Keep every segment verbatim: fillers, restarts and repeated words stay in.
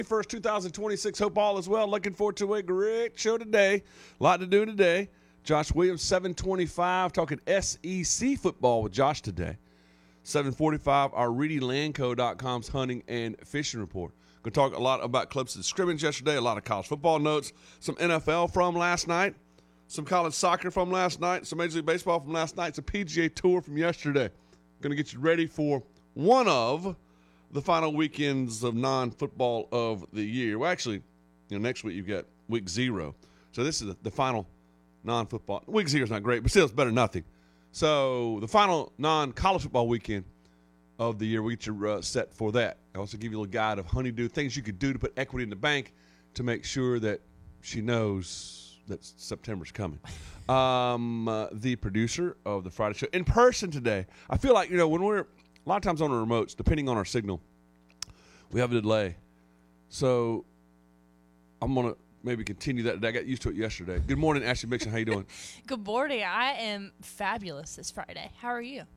first, two thousand twenty-six. Hope all is well. Looking forward to a great show today. A lot to do today. Josh Williams, seven twenty-five, talking S E C football with Josh today. seven forty-five, our Reedy Landco dot com's hunting and fishing report. Going to talk a lot about Clemson scrimmage yesterday, a lot of college football notes, some N F L from last night, some college soccer from last night, some Major League Baseball from last night, some P G A Tour from yesterday. Going to get you ready for one of the final weekends of non-football of the year. Well, actually, you know, next week you've got week zero. So this is the, the final non-football. Week zero is not great, but still it's better than nothing. So the final non-college football weekend of the year, we get you uh, set for that. I also give you a little guide of honeydew, things you could do to put equity in the bank to make sure that she knows that September's coming. Um, uh, the producer of the Friday show in person today. I feel like, you know, when we're a lot of times on our remotes, depending on our signal, we have a delay. So I'm going to maybe continue that today. I got used to it yesterday. Good morning, Ashley Mixon. How you doing? Good morning. I am fabulous this Friday. How are you?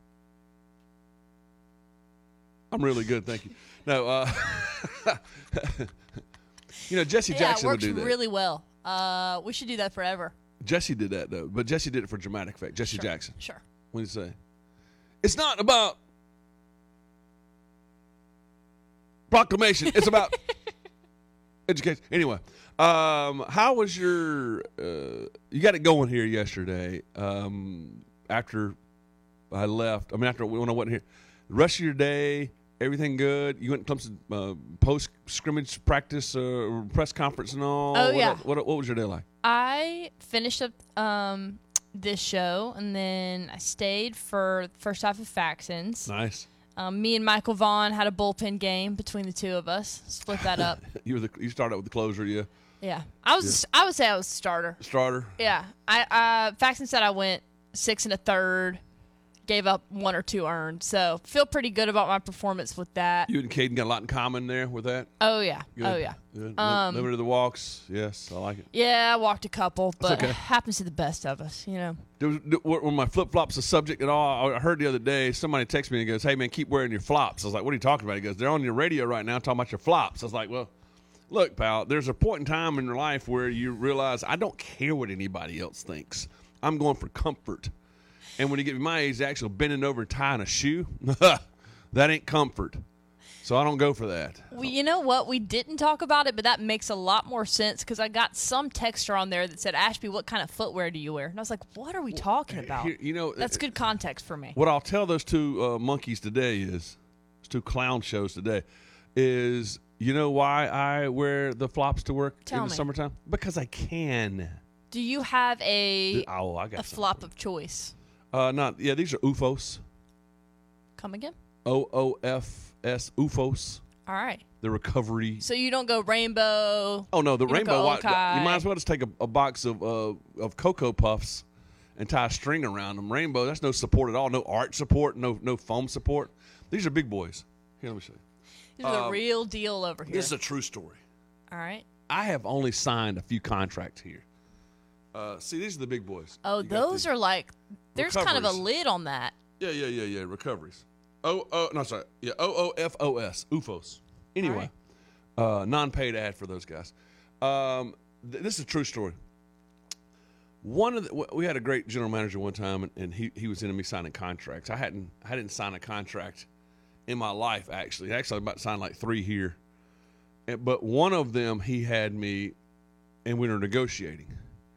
I'm really good, thank you. No, uh, you know, Jesse yeah, Jackson it would works do that. really well. Uh, we should do that forever. Jesse did that, though. But Jesse did it for dramatic effect. Jesse Sure, Jackson. Sure. What do you say? It's not about proclamation. It's about education. Anyway, um, how was your uh, – you got it going here yesterday um, after I left. I mean, after when I wasn't here. The rest of your day, everything good? You went to Clemson uh, post-scrimmage practice, uh, press conference and all? Oh, what, yeah. What, what was your day like? I finished up um, this show, and then I stayed for the first half of Faxons. Nice. Um, me and Michael Vaughn had a bullpen game between the two of us. Split that up. you were the, you started out with the closer, yeah? Yeah. I was. I would say I was the starter. Starter? Yeah. I uh, Faxon said I went six and a third. Gave up one or two earned. So feel pretty good about my performance with that. You and Caden got a lot in common there with that? Oh, yeah. Good. Oh, yeah. Good. Um, Limited the walks. Yes, I like it. Yeah, I walked a couple, but okay. it happens to the best of us, you know. There was, were my flip-flops a subject at all? I heard the other day, somebody texted me and goes, hey, man, keep wearing your flops. I was like, what are you talking about? He goes, they're on your radio right now talking about your flops. I was like, well, look, pal, there's a point in time in your life where you realize I don't care what anybody else thinks. I'm going for comfort. And when you get to my age, actually bending over and tying a shoe, that ain't comfort. So I don't go for that. Well, you know what? We didn't talk about it, but that makes a lot more sense because I got some texter on there that said, Ashby, what kind of footwear do you wear? And I was like, what are we talking about? Here, you know, That's good context for me. What I'll tell those two uh, monkeys today is, those two clown shows today, is you know why I wear the flops to work Tell in the me. summertime? Because I can. Do you have a, Oh, I got a something flop for you. of choice? Uh, not yeah. These are U F Os. Come again? O O F S U F Os. All right. The recovery. So you don't go rainbow. Oh no, the you don't rainbow. go wa- Okai. You might as well just take a, a box of uh, of Cocoa Puffs and tie a string around them. Rainbow. That's no support at all. No art support. No no foam support. These are big boys. Here, let me show you. These are the um, real deal over here. This is a true story. All right. I have only signed a few contracts here. Uh, see, these are the big boys. Oh, You got those the- are like, there's kind of a Recoveries. lid on that. Yeah, yeah, yeah, yeah. Recoveries. Oh, oh, no, sorry. Yeah, O O F O S. U F Os. Anyway, uh, non-paid ad for those guys. Um, th- this is a true story. One of the, w- we had a great general manager one time, and, and he he was into me signing contracts. I hadn't I hadn't signed a contract in my life actually. Actually, I'm about to sign like three here, and, but one of them he had me, and we were negotiating.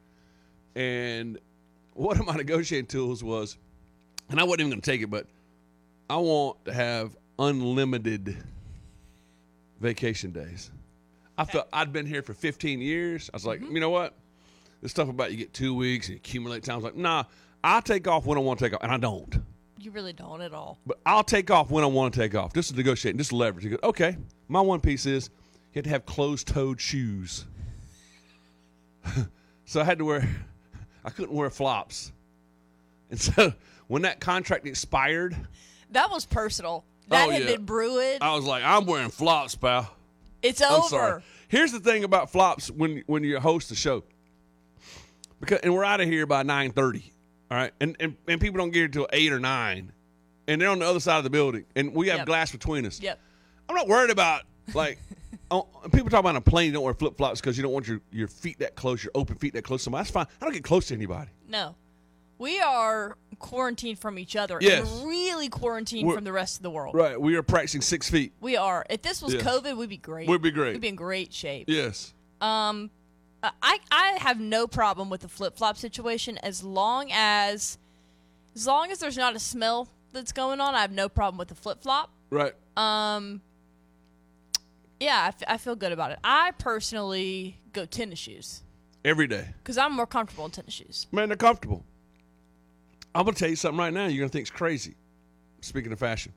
And one of my negotiating tools was, and I wasn't even going to take it, but I want to have unlimited vacation days. I felt I'd been here for fifteen years. I was like, you know what? This stuff about you get two weeks and you accumulate time. I was like, nah, I'll take off when I want to take off. And I don't. You really don't at all. But I'll take off when I want to take off. This is negotiating. This is leverage. He goes, okay, my one piece is you have to have closed-toed shoes. So I had to wear, I couldn't wear flops. And so when that contract expired, That was personal. That Oh, had yeah. been brewing. I was like, I'm wearing flops, pal. It's I'm over. sorry. Here's the thing about flops when when you host a show. Because and we're out of here by nine thirty. All right? And, and and people don't get here until eight or nine. And they're on the other side of the building. And we have Yep. glass between us. Yep. I'm not worried about like oh, people talk about on a plane you don't wear flip flops because you don't want your, your feet that close, your open feet that close to somebody. That's fine. I don't get close to anybody. No. We are quarantined from each other. Yes. And really quarantined We're- from the rest of the world. Right. We are practicing six feet. We are. If this was Yes. COVID, we'd be great. We'd be great. We'd be in great shape. Yes. Um, I I have no problem with the flip flop situation as long as as long as there's not a smell that's going on. I have no problem with the flip flop. Right. Um, yeah, I, f- I feel good about it. I personally go tennis shoes Every day. because I'm more comfortable in tennis shoes. Man, they're comfortable. I'm going to tell you something right now you're going to think it's crazy. Speaking of fashion.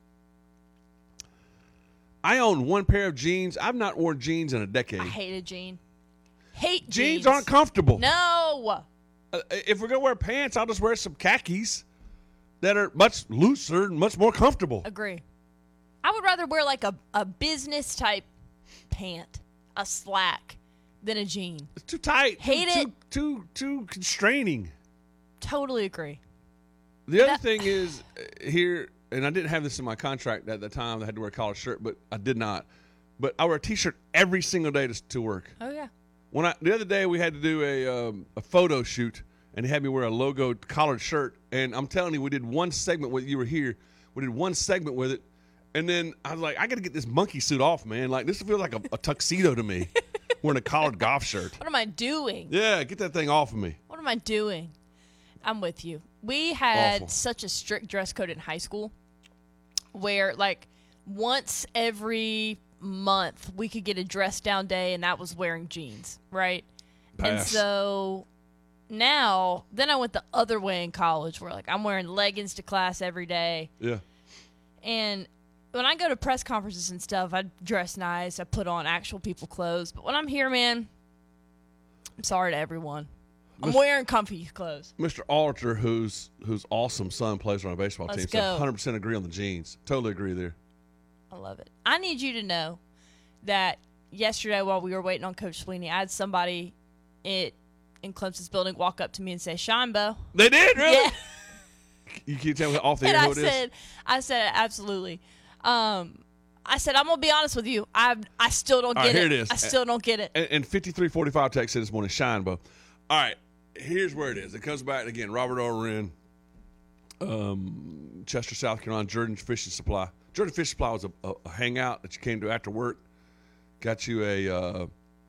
I own one pair of jeans. I've not worn jeans in a decade. I hate a jean. Hate jeans jeans. aren't comfortable. No. Uh, if we're going to wear pants, I'll just wear some khakis that are much looser and much more comfortable. Agree. I would rather wear like a, a business type pant, a slack, than a jean. It's too tight. Hate too, it. Too, too, too constraining. Totally agree. The other That- thing is uh, here, and I didn't have this in my contract at the time. I had to wear a collared shirt, but I did not. But I wear a T-shirt every single day to, to work. Oh, yeah. When I the other day we had to do a um, a photo shoot, and they had me wear a logo collared shirt. And I'm telling you, we did one segment with you were here. We did one segment with it, and then I was like, I got to get this monkey suit off, man. Like this feels like a, a tuxedo to me, wearing a collared golf shirt. What am I doing? Yeah, get that thing off of me. What am I doing? I'm with you. We had Awful. such a strict dress code in high school where, like, once every month we could get a dress down day, and that was wearing jeans, right? And Pass. so now, then I went the other way in college where, like, I'm wearing leggings to class every day. Yeah. And when I go to press conferences and stuff, I dress nice. I put on actual people clothes. But when I'm here, man, I'm sorry to everyone. I'm Mister wearing comfy clothes. Mister Alter, whose whose awesome son plays on our baseball Let's team, so go. one hundred percent agree on the jeans. Totally agree there. I love it. I need you to know that yesterday while we were waiting on Coach Sweeney, I had somebody it, in Clemson's building walk up to me and say, "Shine, Bo." They did, really? Yeah. You can tell me off the And air I who it is? said, I said, absolutely. Um, I said, I'm gonna be honest with you. I I still don't All get right, it. here it is. I still don't get it. And, and fifty-three forty-five text said this morning, Shine, Bo. All right, here's where it is. It comes back again. Robert Oren, um, Chester, South Carolina, Jordan Fishing Supply. Jordan Fishing Supply was a, a, a hangout that you came to after work. Got you a, uh,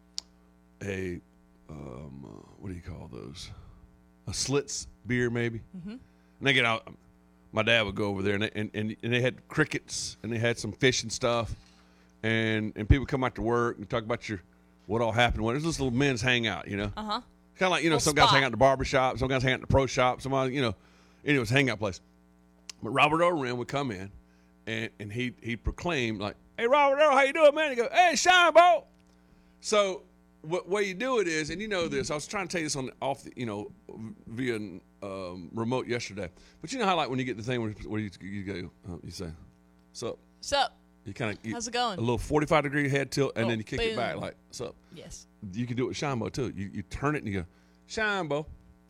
a um, uh, what do you call those? A Slits beer, maybe. Mm-hmm. And they get out. My dad would go over there, and they, and, and, and they had crickets, and they had some fish and stuff. And and people come out to work and talk about your what all happened. When it was this little men's hangout, you know. Uh huh. Kind of like, you know, Little some guys spot. hang out in the barber shop, some guys hang out in the pro shop, some other, you know, anyways, hangout place. But Robert Oren would come in, and and he he proclaimed like, "Hey, Robert O, how you doing, man?" He go, "Hey, Shine, Bo." So what way you do it is, and you know this, I was trying to tell you this on off, the, you know, via um, remote yesterday. But you know how like when you get the thing where, where you, you go, uh, you say, "So." So, You kind of how's it going? A little forty-five degree head tilt, and Oh, then you kick it back boom. like, "So." yes. You can do it with Shine Bo too. You you turn it and you go, Shine Bo.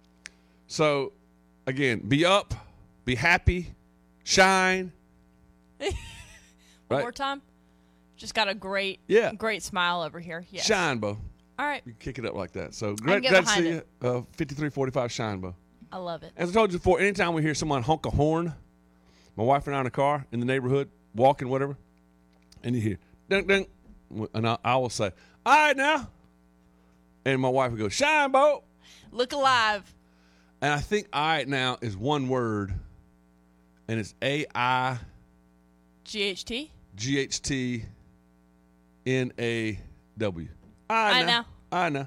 So again, be up, be happy, shine. One Right. more time. Just got a great, Yeah. great smile over here. Yes. Shine Bo. All right. You can kick it up like that. So great, get glad to behind see it. you. Uh, fifty-three forty-five Shine Bo. I love it. As I told you before, anytime we hear someone honk a horn, my wife and I in a car in the neighborhood, walking, whatever, and you hear ding ding, and I, I will say, "All right now," and my wife would go, "Shine Bo." Look alive. And I think "all right now" is one word, and it's A I G H T. G H T N A W. I I know. know. I know.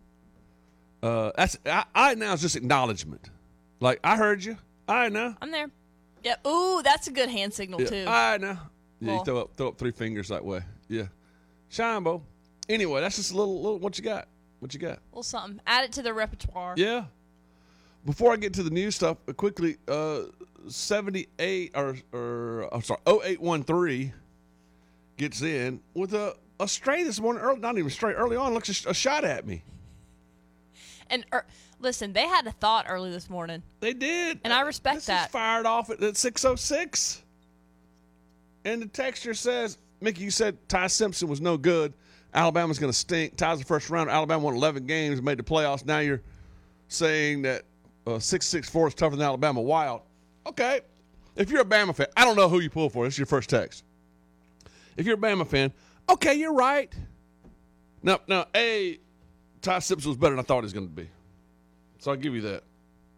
Uh, that's I, I now is just acknowledgement. Like I heard you. I know. I'm there. Yep. Ooh, that's a good hand signal Yeah, too. I know. Yeah, you Well- throw up throw up three fingers that way. Yeah. Shine, Bo. Anyway, that's just a little little what you got. What you got? A little something. Add it to the repertoire. Yeah. Before I get to the new stuff, uh, quickly, uh, seventy-eight or or I'm sorry, oh eight one three gets in with a, a stray this morning. Early, not even straight. Early on, looks a, sh- a shot at me. And er, listen, they had a thought early this morning. They did, And I respect this that. Is fired off at, at six oh six, and the texture says, "Mickey, you said Ty Simpson was no good. Alabama's going to stink. Ties the first round. Alabama won eleven games, made the playoffs. Now you're saying that uh, six six four is tougher than Alabama. Wild. Okay. If you're a Bama fan, I don't know who you pull for. This is your first text. If you're a Bama fan, okay, you're right. Now, now, A, Ty Simpson was better than I thought he was going to be. So I'll give you that.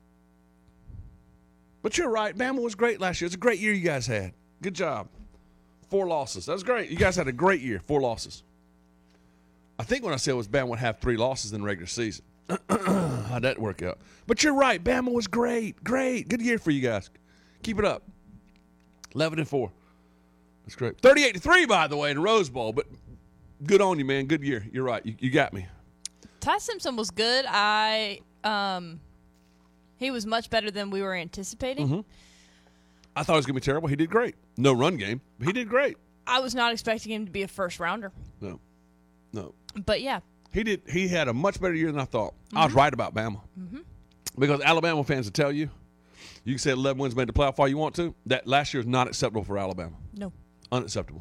But you're right. Bama was great last year. It's a great year you guys had. Good job. Four losses. That was great. You guys had a great year. Four losses. I think when I said it was Bama would have three losses in the regular season. How'd that work out? But you're right. Bama was great. Great. Good year for you guys. Keep it up. eleven and four. That's great. thirty-eight to three, by the way, in the Rose Bowl. But good on you, man. Good year. You're right. You, you got me. Ty Simpson was good. I um, he was much better than we were anticipating. Mm-hmm. I thought it was going to be terrible. He did great. No run game, but he did great. I was not expecting him to be a first rounder. No. No. But, yeah. He did. He had a much better year than I thought. Mm-hmm. I was right about Bama. Mm-hmm. Because Alabama fans will tell you, you can say eleven wins made the playoff all you want to. That last year is not acceptable for Alabama. No. Unacceptable.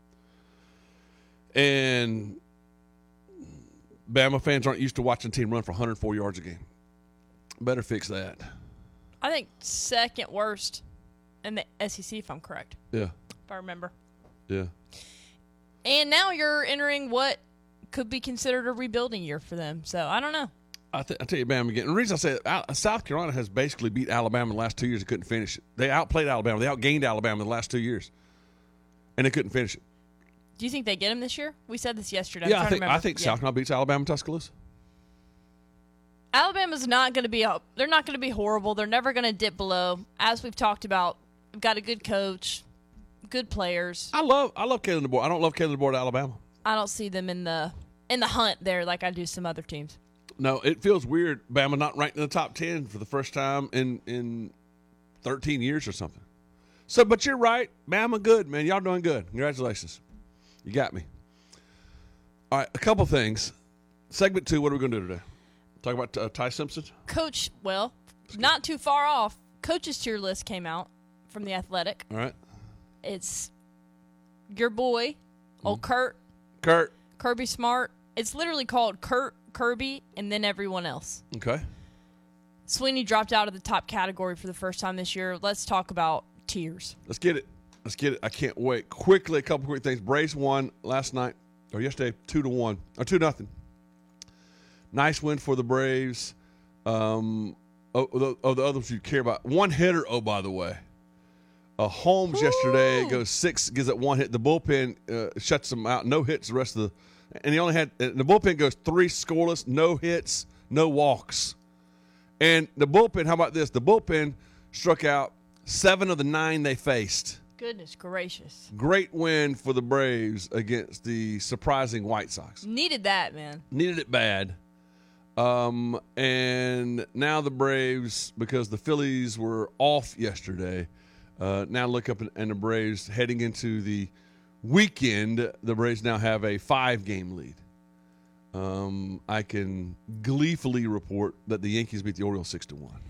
And Bama fans aren't used to watching a team run for one hundred four yards a game. Better fix that. I think second worst in the S E C, if I'm correct. Yeah. If I remember. Yeah. And now you're entering what could be considered a rebuilding year for them. So, I don't know. I, th- I tell you, Bama again. The reason I say it, Al- South Carolina has basically beat Alabama in the last two years and couldn't finish it. They outplayed Alabama. They outgained Alabama in the last two years. And they couldn't finish it. Do you think they get them this year? We said this yesterday. Yeah, I'm I think, I think yeah. South Carolina beats Alabama in Tuscaloosa. Alabama's not going to be a, they're not going to be horrible. They're never going to dip below. As we've talked about, we've got a good coach, good players. I love I love Kalen DeBoer. I don't love Kalen DeBoer at Alabama. I don't see them in the in the hunt there like I do some other teams. No, it feels weird. Bama not ranked in the top ten for the first time in, in thirteen years or something. So, but you're right. Bama good, man. Y'all doing good. Congratulations. You got me. All right, a couple things. Segment two, what are we going to do today? Talk about uh, Ty Simpson? Coach, well, not too far off. Coach's tier list came out from The Athletic. All right. It's your boy, old Mm. Kurt, Kurt. Kirby Smart. It's literally called Kurt, Kirby, and then everyone else. Okay. Sweeney dropped out of the top category for the first time this year. Let's talk about tiers. Let's get it. Let's get it. I can't wait. Quickly, a couple quick things. Braves won last night, or yesterday, two to one, or two nothing. Nice win for the Braves. Um, oh, the, oh, the others you care about. One hitter, oh, by the way. Uh, Holmes Ooh. yesterday goes six, gives it one hit. The bullpen uh, shuts them out. No hits the rest of the – and he only had – the bullpen goes three scoreless, no hits, no walks. And the bullpen, how about this? The bullpen struck out seven of the nine they faced. Goodness gracious. Great win for the Braves against the surprising White Sox. Needed that, man. Needed it bad. Um, and now the Braves, because the Phillies were off yesterday, uh, now look up and, and the Braves heading into the weekend, the Braves now have a five-game lead. Um, I can gleefully report that the Yankees beat the Orioles six to one,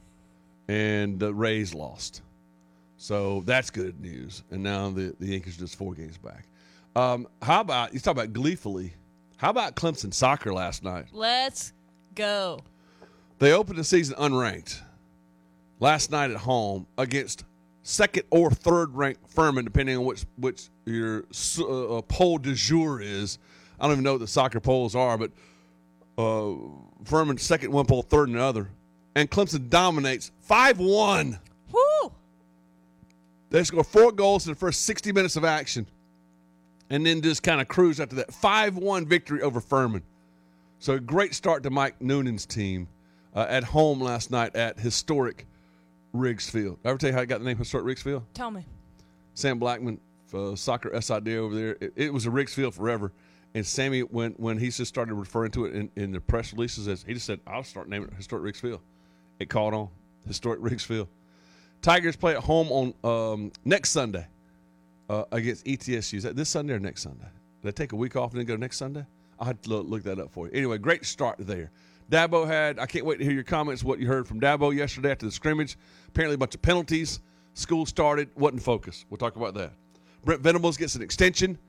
and the Rays lost. So that's good news. And now the, the Yankees are just four games back. Um, how about, you talk about gleefully, how about Clemson soccer last night? Let's go. They opened the season unranked last night at home against second or third ranked Furman, depending on which which your uh, poll du jour is. I don't even know what the soccer polls are, but uh, Furman second one poll, third in the other. And Clemson dominates five one. Woo! They score four goals in the first sixty minutes of action and then just kind of cruise after that. five one victory over Furman. So a great start to Mike Noonan's team uh, at home last night at historic Riggs Field. Did I ever tell you how I got the name Historic Riggs Field? Tell me. Sam Blackman, uh, soccer S I D over there. It, it was a Riggs Field forever. And Sammy, when when he just started referring to it in, in the press releases, as he just said, I'll start naming it Historic Riggs Field. It caught on. Historic Riggs Field. Tigers play at home on um, next Sunday uh, against E T S U. Is that this Sunday or next Sunday? Did I take a week off and then go next Sunday? I'll have to look, look that up for you. Anyway, great start there. Dabo had, I can't wait to hear your comments, what you heard from Dabo yesterday after the scrimmage. Apparently a bunch of penalties. School started, wasn't focused. We'll talk about that. Brent Venables gets an extension.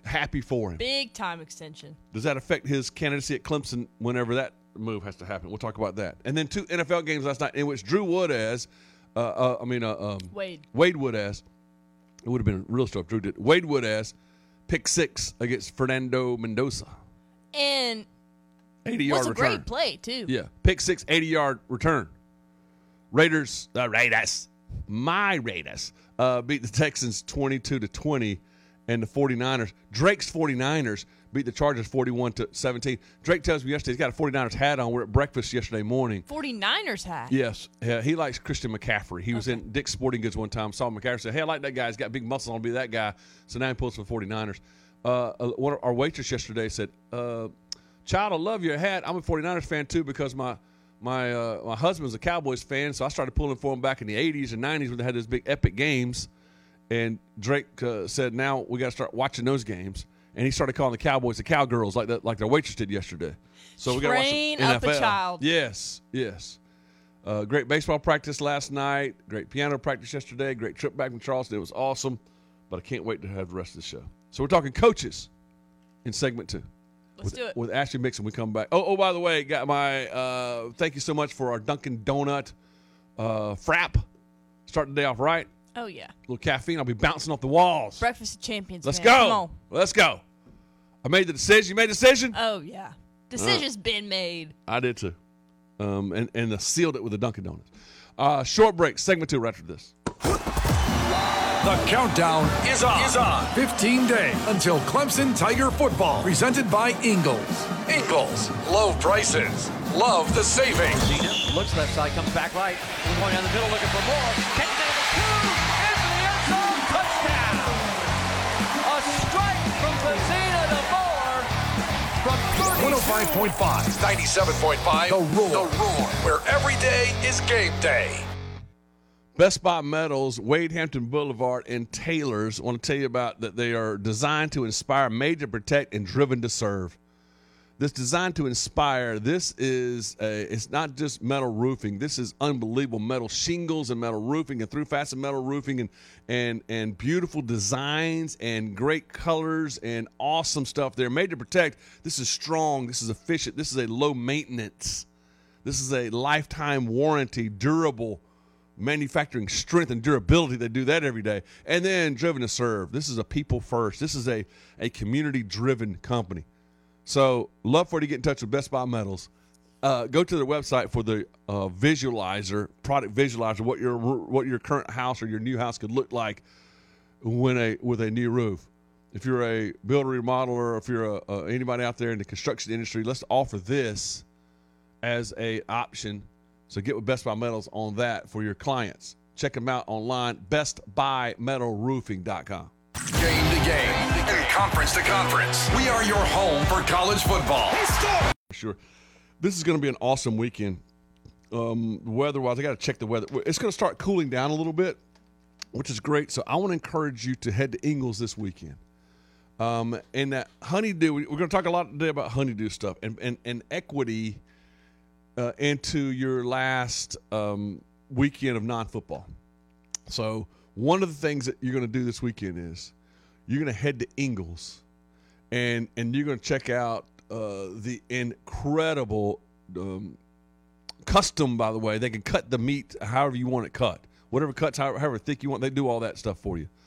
happy for him. Big time extension. Does that affect his candidacy at Clemson whenever that move has to happen? We'll talk about that. And then two N F L games last night in which Drew Woodaz, uh, uh, I mean, uh, um, Wade. Wade Woodaz, it would have been real stuff. Drew did. Wade Woodaz, pick six against Fernando Mendoza. And eighty-yard was a return. great play, too. Yeah, pick six, eighty-yard return. Raiders, the Raiders, my Raiders, uh, beat the Texans twenty-two to twenty, and the 49ers. Drake's 49ers beat the Chargers forty-one to seventeen. Drake tells me yesterday he's got a 49ers hat on. We're at breakfast yesterday morning. 49ers hat? Yes. Yeah, he likes Christian McCaffrey. He was Okay. in Dick's Sporting Goods one time, saw McCaffrey, said, hey, I like that guy. He's got big muscles. I'll be that guy. So now he pulls for the 49ers. Uh, uh, one of our waitress yesterday said, uh, child, I love your hat. I'm a 49ers fan, too, because my my uh, my husband's a Cowboys fan, so I started pulling for him back in the eighties and nineties when they had those big epic games. And Drake uh, said, now we got to start watching those games. And he started calling the Cowboys the Cowgirls like that, like their waitress did yesterday. So we got to watch Train some N F L. up a child. Yes, yes. Uh, great baseball practice last night. Great piano practice yesterday. Great trip back from Charleston. It was awesome. But I can't wait to have the rest of the show. So we're talking coaches in segment two. Let's with, do it. With Ashley Mixon, we come back. Oh, oh, by the way, got my uh, thank you so much for our Dunkin' Donut uh, frap. Starting the day off right. Oh, yeah. A little caffeine. I'll be bouncing off the walls. Breakfast of Champions, Let's man. go. Come on. Let's go. I made the decision. You made the decision? Oh, yeah. Decision's been made. I did too. Um, and, and I sealed it with the Dunkin' Donuts. Uh, short break. Segment two right after this. The countdown is on. Is on. fifteen days until Clemson Tiger football. Presented by Ingalls. Ingalls. Low prices. Love the savings. Looks left side, comes back right. We're going down the middle looking for more. Catches it with two. Into the end zone. Touchdown. A strike from Vecina to Moore. From thirty-two. one oh five point five, ninety-seven point five. The Roar. The Roar. Where every day is game day. Best Buy Metals, Wade Hampton Boulevard, and Taylor's. I want to tell you about that they are designed to inspire, made to protect, and driven to serve. This designed to inspire, this is a, it's not just metal roofing. This is unbelievable metal shingles and metal roofing and through facet metal roofing and and and beautiful designs and great colors and awesome stuff. They're made to protect. This is strong. This is efficient. This is a low maintenance. This is a lifetime warranty, durable manufacturing strength and durability. They do that every day. And then driven to serve. This is a people first. This is a, a community-driven company. So love for you to get in touch with Best Buy Metals. Uh, go to their website for the uh, visualizer, product visualizer, what your what your current house or your new house could look like when a with a new roof. If you're a builder remodeler, if you're a, uh, anybody out there in the construction industry, let's offer this as a option. So get with Best Buy Metals on that for your clients. Check them out online, best buy metal roofing dot com. Game to game and conference to conference. We are your home for college football. Sure. This is going to be an awesome weekend. Um, weather-wise, I got to check the weather. It's going to start cooling down a little bit, which is great. So I want to encourage you to head to Ingalls this weekend. Um, and that honeydew, we're going to talk a lot today about honeydew stuff and, and, and equity uh, into your last um, weekend of non-football. So one of the things that you're going to do this weekend is you're going to head to Ingalls, and and you're going to check out uh, the incredible um, custom, by the way. They can cut the meat however you want it cut. Whatever cuts, however, however thick you want, they do all that stuff for you.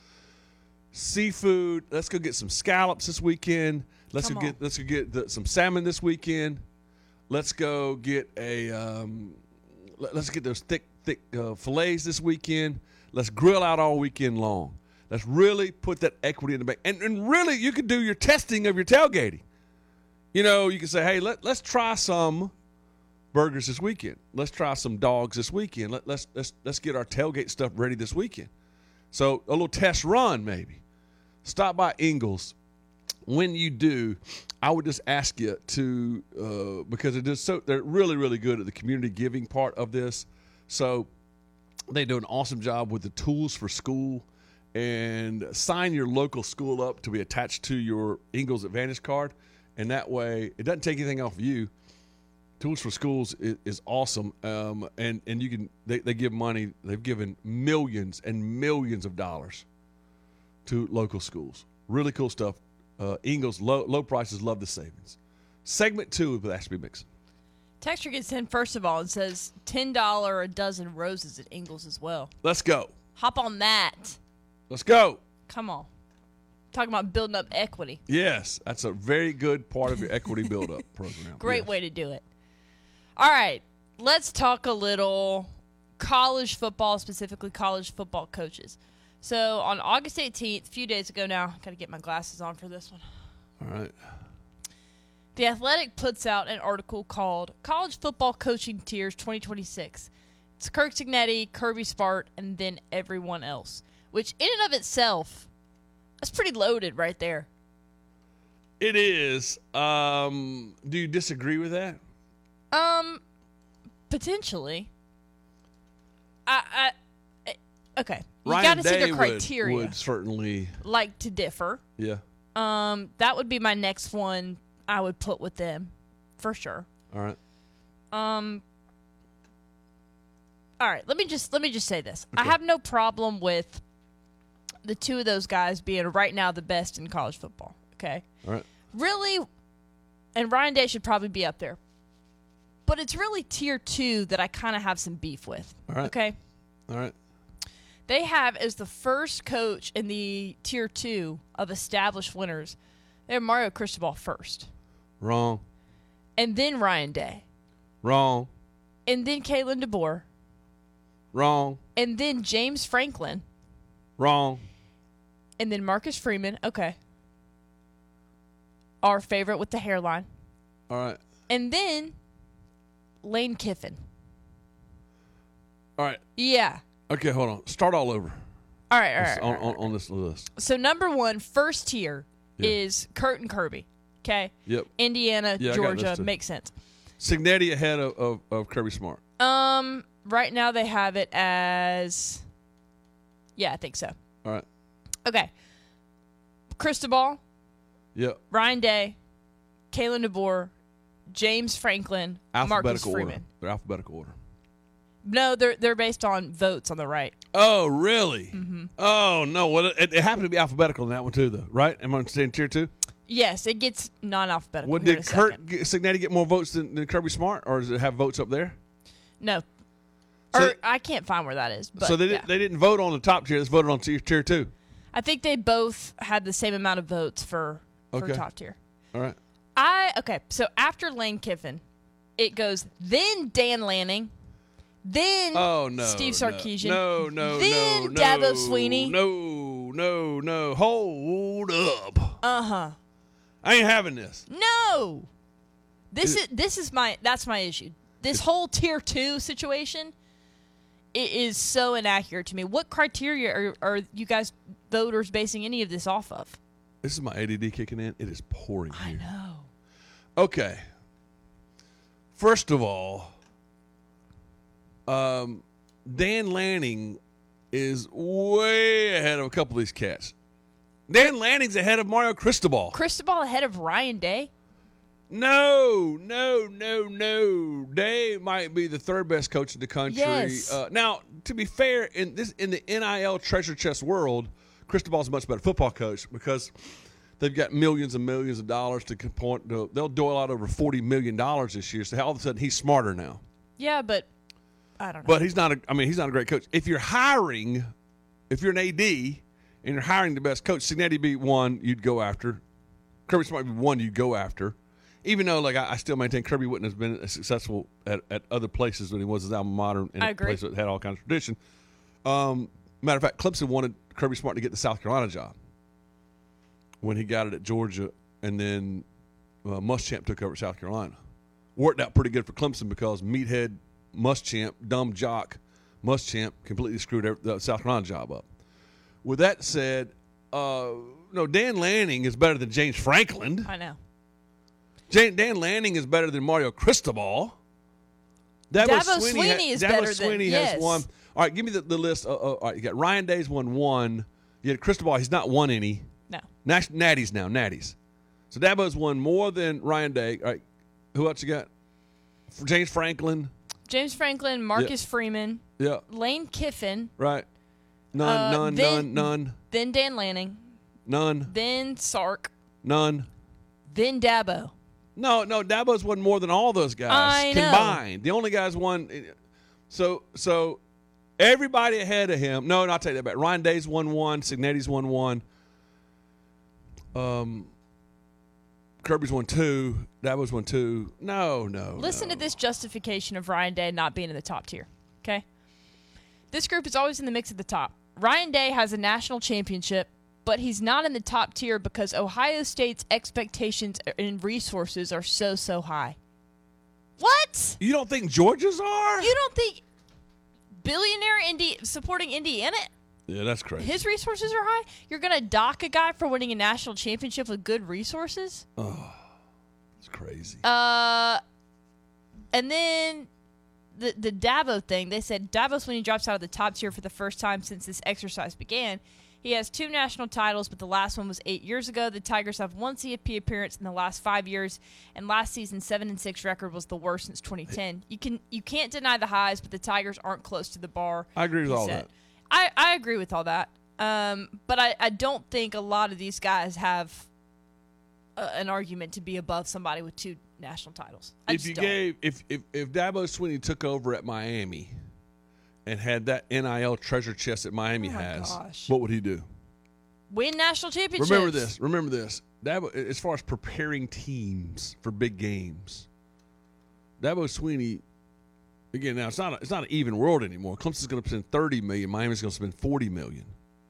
Seafood. Let's go get some scallops this weekend. Let's Come go on. get let's go get the, some salmon this weekend. Let's go get a um, let, let's get those thick thick uh, fillets this weekend. Let's grill out all weekend long. Let's really put that equity in the bank. And, and really, you can do your testing of your tailgating. You know, you can say, hey, let, let's try some burgers this weekend. Let's try some dogs this weekend. Let, let's, let's, let's get our tailgate stuff ready this weekend. So a little test run maybe. Stop by Ingalls. When you do, I would just ask you to, uh, because it is so, they're really, really good at the community giving part of this. So they do an awesome job with the tools for school, and sign your local school up to be attached to your Ingalls Advantage card. And that way, it doesn't take anything off of you. Tools for Schools is, is awesome. Um, and, and you can, they, they give money. They've given millions and millions of dollars to local schools. Really cool stuff. Uh, Ingles, low, low prices, love the savings. Segment two with Ashby Mixon. Texture gets in first of all and says ten dollars a dozen roses at Ingles as well. Let's go. Hop on that. Let's go. Come on. Talking about building up equity. Yes, that's a very good part of your equity build-up program. Great yes. way to do it. All right, let's talk a little college football, specifically college football coaches. So on August eighteenth, a few days ago now, got to get my glasses on for this one. All right. The Athletic puts out an article called College Football Coaching Tiers twenty twenty-six. It's Kirk Cignetti, Kirby Smart, and then everyone else, which in and of itself, that's pretty loaded right there. It is. Um, do you disagree with that? Um, potentially. I, I, okay. You Ryan got to see Day the criteria. Would, would certainly. Like to differ. Yeah. Um, that would be my next one. I would put with them, for sure. All right. Um. All right. Let me just let me just say this. I Okay. have no problem with the two of those guys being right now the best in college football. Okay. All right. Really, and Ryan Day should probably be up there. But it's really tier two that I kind of have some beef with. All right. Okay. All right. They have as the first coach in the tier two of established winners, they have Mario Cristobal first, Wrong. and then Ryan Day, Wrong. and then Kalen DeBoer, Wrong. and then James Franklin, Wrong. and then Marcus Freeman. Okay. Our favorite with the hairline. All right. And then Lane Kiffin. All right. Yeah. Okay, hold on. Start all over. All right, all right. on, all right. on, on this list. So number one, first tier Yeah. is Kurt and Kirby. Okay. Yep. Indiana, Yeah, I got Georgia, those two. makes sense. Cignetti ahead of, of, of Kirby Smart. Um, right now they have it as, yeah, I think so. All right. Okay. Cristobal, Yep. Ryan Day, Kalen DeBoer, James Franklin, Marcus Alphabetical Freeman. order. They're alphabetical order. No, they're they're based on votes on the right. Oh, really? Mm-hmm. Oh, no. Well, it, it happened to be alphabetical in that one, too, though, right? Am I saying tier two? Yes, it gets non-alphabetical. Well, here in did a Kurt second. get, Cignetti get more votes than, than Kirby Smart, or does it have votes up there? No. So- or I can't find where that is. But so they, yeah. didn't, they didn't vote on the top tier. They voted on tier, tier two. I think they both had the same amount of votes for, for Okay. top tier. All right. I okay, so after Lane Kiffin, it goes then Dan Lanning, then Oh, no. Steve Sarkisian, No, no, then no, Dabo no, Sweeney. No, no, no. Hold up. Uh huh. I ain't having this. No, this Is is this is my that's my issue. This whole tier two situation, it is so inaccurate to me. What criteria are are you guys voters basing any of this off of? This is my A D D kicking in. It is pouring I here. know. Okay. First of all, um, Dan Lanning is way ahead of a couple of these cats. Dan Lanning's ahead of Mario Cristobal. Cristobal ahead of Ryan Day. No, no, no, no. Day might be the third best coach in the country. Yes. Uh, now, to be fair, in this in the N I L treasure chest world, Cristobal's a much better football coach because they've got millions and millions of dollars to point. To, they'll dole out over forty million dollars this year. So all of a sudden, he's smarter now. Yeah, but I don't know. But he's not. A, I mean, he's not a great coach. If you're hiring, if you're an A D and you're hiring the best coach, Cignetti be one you'd go after. Kirby Smart be one you'd go after. Even though, like, I, I still maintain Kirby wouldn't have been as successful at, at other places when he was his alma mater in I a agree. place that had all kinds of tradition. Um, matter of fact, Clemson wanted Kirby Smart to get the South Carolina job when he got it at Georgia, and then uh, Muschamp took over at South Carolina. Worked out pretty good for Clemson because meathead Muschamp, dumb jock Muschamp, completely screwed every, the South Carolina job up. With that said, uh, no, Dan Lanning is better than James Franklin. I know. Jan, Dan Lanning is better than Mario Cristobal. Dabo, Dabo Sweeney, Sweeney ha- is Dabo better than- Sweeney yes. has won. All right, give me the, the list. Uh, uh, all right, you got Ryan Day's won one. You had Cristobal. He's not won any. No. Nash, natties now, natties. So Dabo's won more than Ryan Day. All right, who else you got? James Franklin. James Franklin, Marcus Freeman, Yeah, Lane Kiffin, right. None, Uh, none, then- none, none, then Dan Lanning, none. then Sark, None. Then Dabo. No, no, Dabo's won more than all those guys I know. combined. The only guys won. So, so everybody ahead of him. No, no, I'll take that back. Ryan Day's won one. Signetti's won one. Um, Kirby's won two. Dabo's won two. No, no. Listen no. to this justification of Ryan Day not being in the top tier. Okay, this group is always in the mix at the top. Ryan Day has a national championship, but he's not in the top tier because Ohio State's expectations and resources are so, so high. What? You don't think Georgia's are? You don't think billionaire Indi- supporting Indiana, Yeah, that's crazy. his resources are high? You're going to dock a guy for winning a national championship with good resources? It's crazy. Uh, and then the the Dabo thing, they said Davos, when he drops out of the top tier for the first time since this exercise began, he has two national titles, but the last one was eight years ago. The Tigers have one C F P appearance in the last five years, and last season's seven and six record was the worst since twenty ten. You can you can't deny the highs, but the Tigers aren't close to the bar. I agree with he all said. that. I, I agree with all that. Um, but I, I don't think a lot of these guys have a, an argument to be above somebody with two national titles. I if just you don't. gave if, if if Dabo Swinney took over at Miami and had that N I L treasure chest that Miami Oh my has, gosh. what would he do? Win national championships. Remember this. Remember this. Dabo, as far as preparing teams for big games, Dabo Swinney. Again, now it's not a, it's not an even world anymore. Clemson's going to spend thirty million. Miami's going to spend forty million.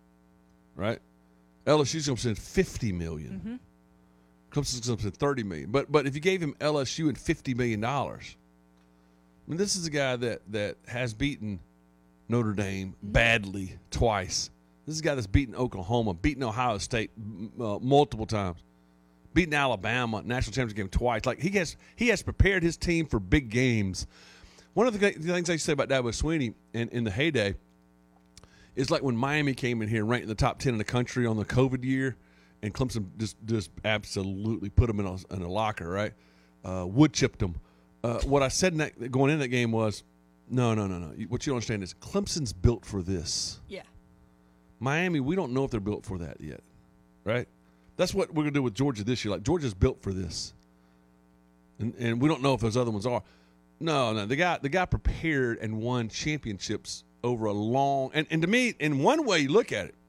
Right? L S U's going to spend fifty million. Mm-hmm. Clemson's going to spend thirty million. But but if you gave him L S U and fifty million dollars, I mean, this is a guy that that has beaten Notre Dame badly twice. This is a guy that's beaten Oklahoma, beaten Ohio State uh, multiple times, beaten Alabama, national championship game twice. Like he has, he has prepared his team for big games. One of the things I say about Dabo Swinney in, in the heyday is like when Miami came in here ranked in the top ten in the country on the COVID year, and Clemson just just absolutely put them in a, in a locker, right? Uh, wood chipped them. Uh, what I said in that, going into that game was, no, no, no, no. What you don't understand is Clemson's built for this. Yeah. Miami, we don't know if they're built for that yet, right? That's what we're going to do with Georgia this year. Like, Georgia's built for this, and and we don't know if those other ones are. No, no, the guy the guy prepared and won championships over a long and, and to me, in one way, you look at it,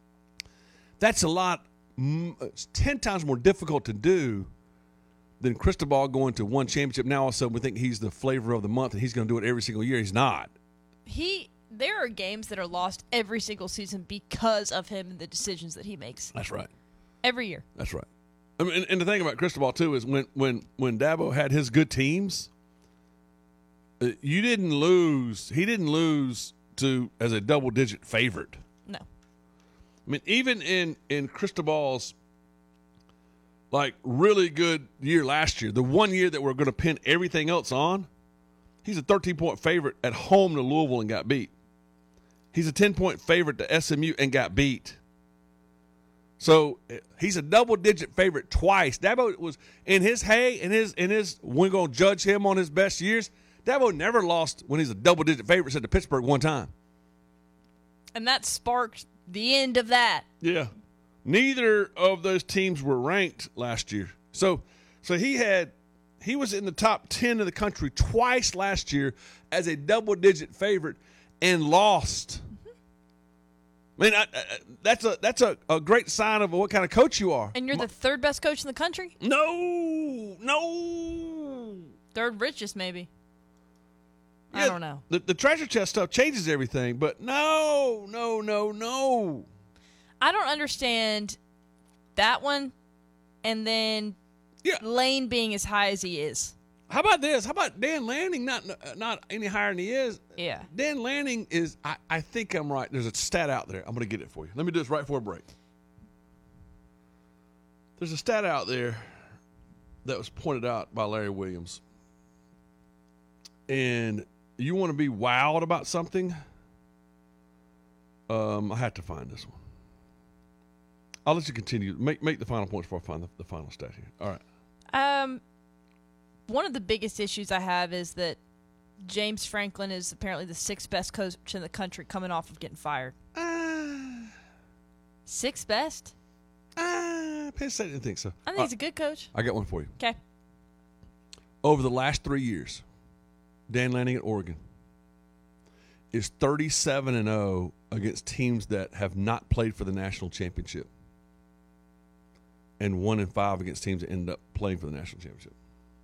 that's a lot, it's ten times more difficult to do than Cristobal going to one championship. Now all of a sudden we think he's the flavor of the month and he's going to do it every single year. He's not. He there are games that are lost every single season because of him and the decisions that he makes. That's right. Every year. That's right. I mean, and, and the thing about Cristobal too is when when when Dabo had his good teams, uh, you didn't lose. He didn't lose to as a double digit favorite. No. I mean, even in in Cristobal's like really good year last year, the one year that we're going to pin everything else on, he's a thirteen point favorite at home to Louisville and got beat. He's a ten point favorite to S M U and got beat. So he's a double-digit favorite twice. Dabo was in his hay, in his in his. We're going to judge him on his best years. Dabo never lost when he's a double-digit favorite. Said to Pittsburgh one time, And that sparked the end of that. yeah. Neither of those teams were ranked last year. So, so he had he was in the top ten of the country twice last year as a double-digit favorite and lost. I mean, I, I, that's a that's a, a great sign of what kind of coach you are. And you're the third best coach in the country? No, no. Third richest, maybe. I Yeah, don't know. The, the treasure chest stuff changes everything, but no, no, no, no. I don't understand that one and then Yeah. Lane being as high as he is. How about this? How about Dan Lanning not not any higher than he is? Yeah. Dan Lanning is, I, I think I'm right. There's a stat out there. I'm going to get it for you. Let me do this right before a break. There's a stat out there that was pointed out by Larry Williams. And you want to be wowed about something? Um, I have to find this one. I'll let you continue. Make make the final points before I find the, the final stat here. All right. Um, one of the biggest issues I have is that James Franklin is apparently the sixth best coach in the country coming off of getting fired. Uh, Sixth best? uh, Penn State didn't think so. I think Uh, he's a good coach. I got one for you. Okay. Over the last three years, Dan Lanning at Oregon is thirty-seven and oh against teams that have not played for the national championship, and one and five against teams that end up playing for the national championship.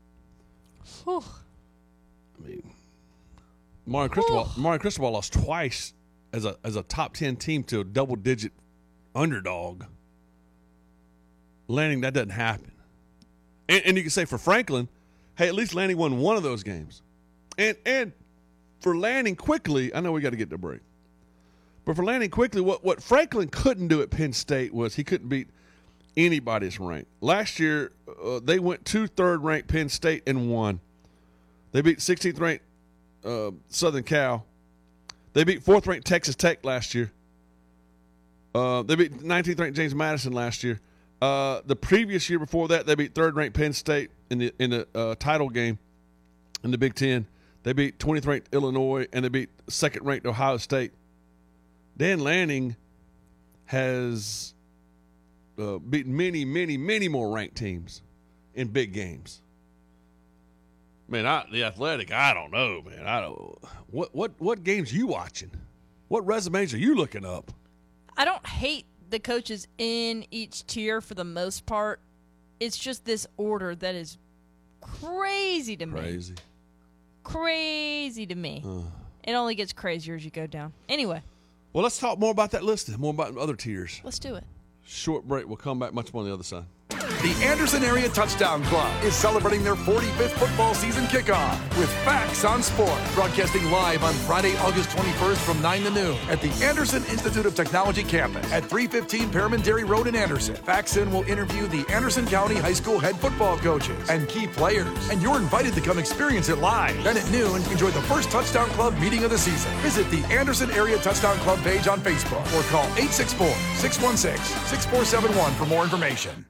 Whew. I mean, Mario Cristobal, Mario Cristobal lost twice as a as a top ten team to a double digit underdog. Lanning, that doesn't happen. And, and you can say for Franklin, hey, at least Lanning won one of those games. And and for Lanning quickly, I know we got to get to break. But for Lanning quickly, what, what Franklin couldn't do at Penn State was he couldn't beat anybody's rank. Last year, uh, they went to third-ranked Penn State and won. They beat sixteenth-ranked uh, Southern Cal. They beat fourth-ranked Texas Tech last year. Uh, they beat nineteenth-ranked James Madison last year. Uh, the previous year before that, they beat third-ranked Penn State in the in the uh, title game in the Big Ten. They beat twentieth-ranked Illinois, and they beat second-ranked Ohio State. Dan Lanning has uh, beaten many, many, many more ranked teams in big games. Man, I, the Athletic, I don't know, man. I don't. What what what games you watching? What resumes are you looking up? I don't hate the coaches in each tier for the most part. It's just this order that is crazy to me. Crazy. Crazy to me. Uh. It only gets crazier as you go down. Anyway. Well, let's talk more about that list, more about other tiers. Let's do it. Short break. We'll come back much more on the other side. The Anderson Area Touchdown Club is celebrating their forty-fifth football season kickoff with Facts on Sport, broadcasting live on Friday, August twenty-first from nine to noon at the Anderson Institute of Technology campus at three fifteen Paramondary Road in Anderson. Faxon will interview the Anderson County High School head football coaches and key players, and you're invited to come experience it live. Then at noon, enjoy the first Touchdown Club meeting of the season. Visit the Anderson Area Touchdown Club page on Facebook or call eight six four, six one six, six four seven one for more information.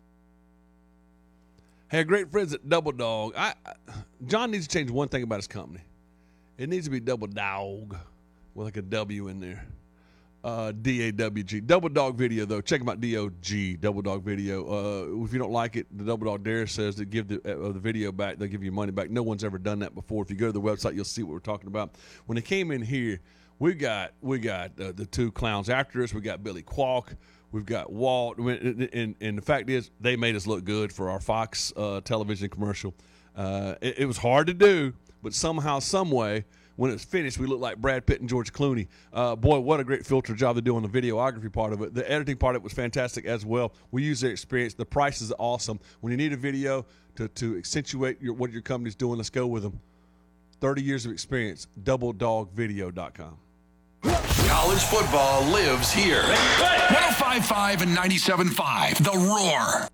Hey, great friends at Double Dog. I, I, John needs to change one thing about his company. It needs to be Double Dog with like a W in there. Uh, D A W G. Double Dog Video, though. Check them out, D O G, Double Dog Video. Uh, if you don't like it, the Double Dog Dare says to give the, uh, the video back. They'll give you money back. No one's ever done that before. If you go to the website, you'll see what we're talking about. When they came in here, we got we got uh, the two clowns after us. We got Billy Kwok. We've got Walt, and, and the fact is, they made us look good for our Fox uh, television commercial. Uh, it, it was hard to do, but somehow, some way, when it's finished, we look like Brad Pitt and George Clooney. Uh, boy, what a great filter job they do on the videography part of it. The editing part of it was fantastic as well. We use their experience. The price is awesome. When you need a video to, to accentuate your, what your company's doing, let's go with them. thirty years of experience, double dog video dot com. College football lives here. one oh five point five and ninety-seven point five, The Roar.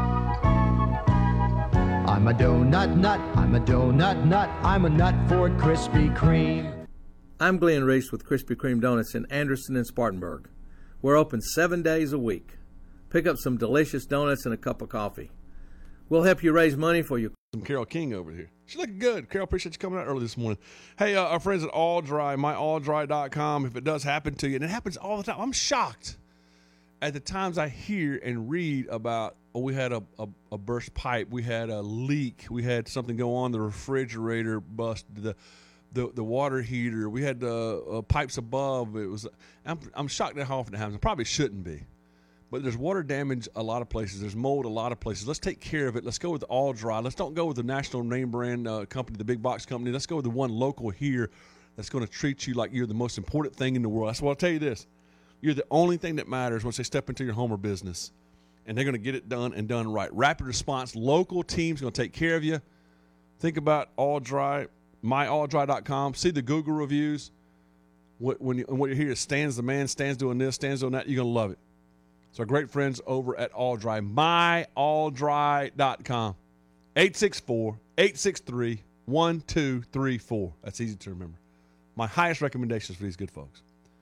I'm a donut nut, I'm a donut nut, I'm a nut for Krispy Kreme. I'm Glenn Reese with Krispy Kreme Donuts in Anderson and Spartanburg. We're open seven days a week. Pick up some delicious donuts and a cup of coffee. We'll help you raise money for your Some Carol King over here. She's looking good. Carol, appreciate you coming out early this morning. Hey, uh, our friends at All Dry, my all dry dot com, if it does happen to you, and it happens all the time, I'm shocked at the times I hear and read about, oh, we had a, a, a burst pipe, we had a leak, we had something go on, the refrigerator busted, the the, the water heater, we had the uh, pipes above. It was. I'm, I'm shocked at how often it happens. It probably shouldn't be. But there's water damage a lot of places. There's mold a lot of places. Let's take care of it. Let's go with All Dry. Let's don't go with the national name brand uh, company, the big box company. Let's go with the one local here that's going to treat you like you're the most important thing in the world. That's why I'll tell you this. You're the only thing that matters once they step into your home or business. And they're going to get it done and done right. Rapid response, local teams going to take care of you. Think about All Dry, my all dry dot com. See the Google reviews. What, when you, and what you hear is Stan's the man, Stan's doing this, Stan's doing that. You're going to love it. So our great friends over at All Dry, my all dry dot com, eight six four, eight six three, one two three four. That's easy to remember. My highest recommendations for these good folks.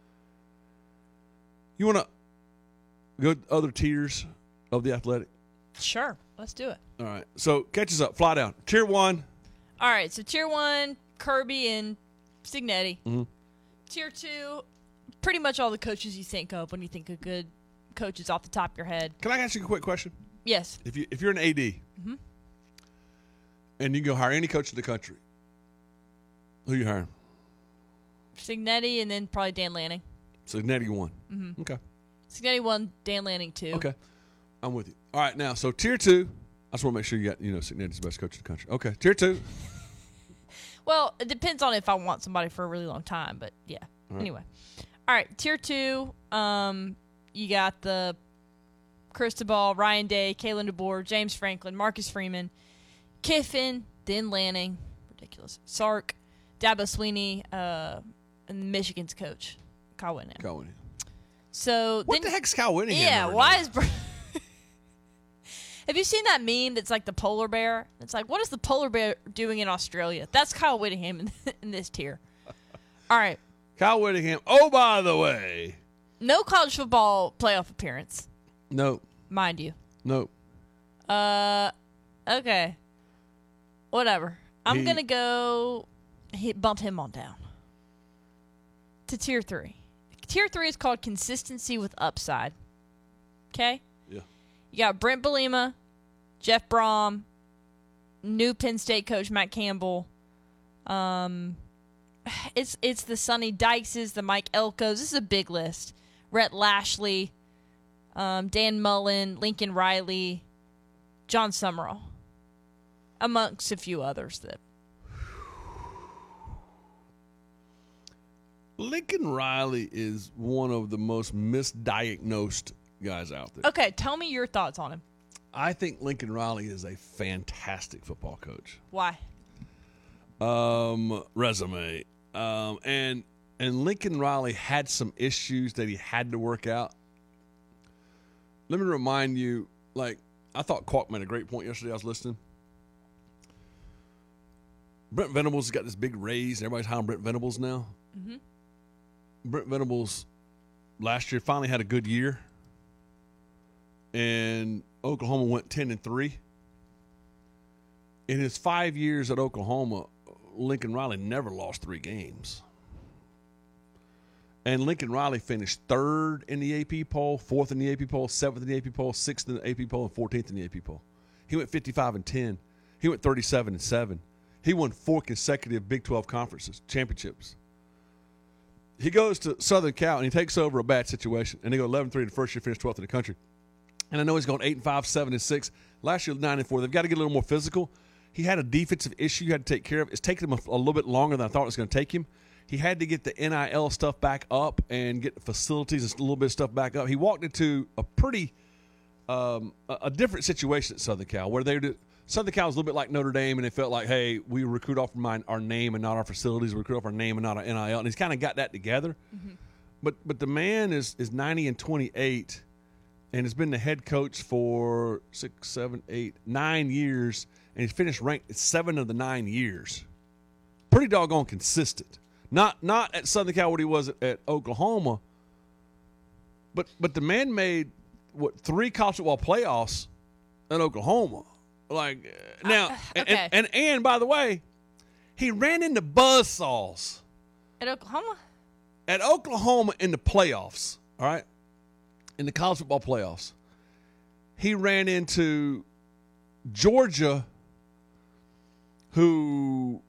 You want to go to other tiers of the Athletic? Sure. Let's do it. All right. So catch us up. Fly down. Tier one. All right. So tier one, Kirby and Signetti. Mm-hmm. Tier two, pretty much all the coaches you think of when you think of good coaches off the top of your head. Can I ask you a quick question? Yes. If you if you're an A D Mm-hmm. and you can go hire any coach in the country, who you hiring? Signetti and then probably Dan Lanning. So Nettie one. Mm-hmm. Okay. Signetti one, Dan Lanning two. Okay. I'm with you. All right, now, so tier two. I just want to make sure you got, you know, Signetti's the best coach in the country. Okay, tier two. Well, it depends on if I want somebody for a really long time, but yeah. All right. Anyway. All right, tier two, um, you got the Cristobal, Ryan Day, Kalen DeBoer, James Franklin, Marcus Freeman, Kiffin, then Lanning, ridiculous, Sark, Dabo Sweeney, uh, and Michigan's coach, Kyle Whittingham. Kyle Whittingham. So What then, the heck's Kyle Whittingham? yeah, ever why done? is Br- Have you seen that meme that's like the polar bear? It's like, what is the polar bear doing in Australia? That's Kyle Whittingham in, in this tier. All right. Kyle Whittingham. Oh, by the way. No college football playoff appearance, No, mind you. no. Uh, okay. Whatever. I'm He- going to go he, bump him on down to tier three. Tier three is called consistency with upside. Okay? Yeah. You got Brent Bielema, Jeff Brom, new Penn State coach Matt Campbell. Um, it's it's the Sonny Dykeses, the Mike Elkos. This is a big list. Rhett Lashley, um, Dan Mullen, Lincoln Riley, John Summerall, amongst a few others. That Lincoln Riley is one of the most misdiagnosed guys out there. okay, tell me your thoughts on him. I think Lincoln Riley is a fantastic football coach. Why? Um, resume. Um, and and Lincoln Riley had some issues that he had to work out. Let me remind you, like, I thought Qualk made a great point yesterday. I was listening. Brent Venables has got this big raise, and everybody's hiring Brent Venables now. Mm-hmm. Brent Venables last year finally had a good year, and Oklahoma went ten and three. In his five years at Oklahoma, Lincoln Riley never lost three games. And Lincoln Riley finished third in the A P poll, fourth in the A P poll, seventh in the A P poll, sixth in the A P poll, and fourteenth in the A P poll. He went fifty-five and ten. He went thirty-seven and seven. He won four consecutive Big twelve conferences, championships. He goes to Southern Cal, and he takes over a bad situation. And they go eleven and three in the first year, finished twelfth in the country. And I know he's going eight and five, seven and six. Last year, nine and four. They've got to get a little more physical. He had a defensive issue he had to take care of. It's taken him a, a little bit longer than I thought it was going to take him. He had to get the N I L stuff back up and get the facilities and a little bit of stuff back up. He walked into a pretty um, a, a different situation at Southern Cal, where they did, Southern Cal was a little bit like Notre Dame, and they felt like, hey, we recruit off my, our name and not our facilities. We recruit off our name and not our N I L. And he's kind of got that together. Mm-hmm. But but the man is is ninety and twenty-eight, and has been the head coach for six, seven, eight, nine years, and he's finished ranked at seven of the nine years. Pretty doggone consistent. Not not at Southern Cal what he was at, at Oklahoma, but but the man made what three college football playoffs at Oklahoma. Like uh, now, Uh, and, okay. and, and and by the way, he ran into buzzsaws At Oklahoma? at Oklahoma in the playoffs. All right, in the college football playoffs, he ran into Georgia, who.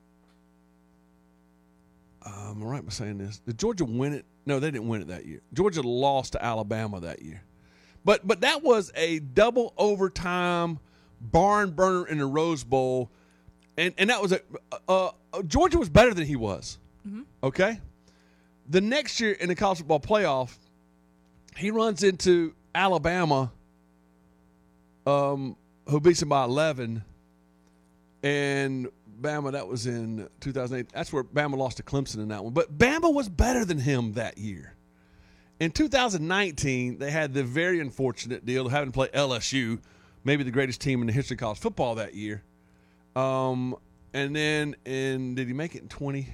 Um, I'm right by saying this. Did Georgia win it? No, they didn't win it that year. Georgia lost to Alabama that year. But but that was a double overtime barn burner in the Rose Bowl. And and that was a uh, uh, Georgia was better than he was. Mm-hmm. Okay? The next year in the college football playoff, he runs into Alabama, um, who beats him by eleven. And Bama, that was in two thousand eight. That's where Bama lost to Clemson in that one. But Bama was better than him that year. In two thousand nineteen, they had the very unfortunate deal of having to play L S U, maybe the greatest team in the history of college football that year. Um, and then, in did he make it in twenty?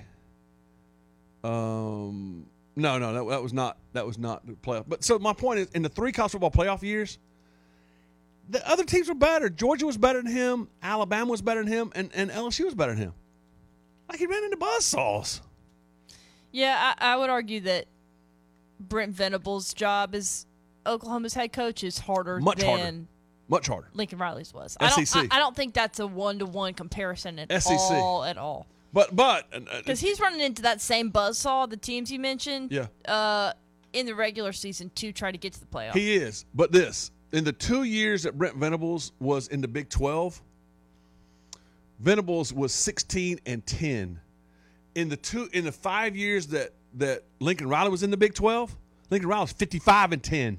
Um, no, no, that, that was not that was not the playoff. But so my point is, in the three college football playoff years, the other teams were better. Georgia was better than him. Alabama was better than him. And, and L S U was better than him. Like, he ran into buzzsaws. Yeah, I, I would argue that Brent Venables' job as Oklahoma's head coach is harder Much than harder. Much harder. Lincoln Riley's was. S E C. I don't, I, I don't think that's a one-to-one comparison at S E C. all. At all. But but because uh, he's running into that same buzzsaw the teams you mentioned. Yeah. Uh, in the regular season to try to get to the playoffs. He is. But this in the two years that Brent Venables was in the Big twelve, Venables was sixteen and ten. In the two in the five years that that Lincoln Riley was in the Big twelve, Lincoln Riley was fifty-five and ten.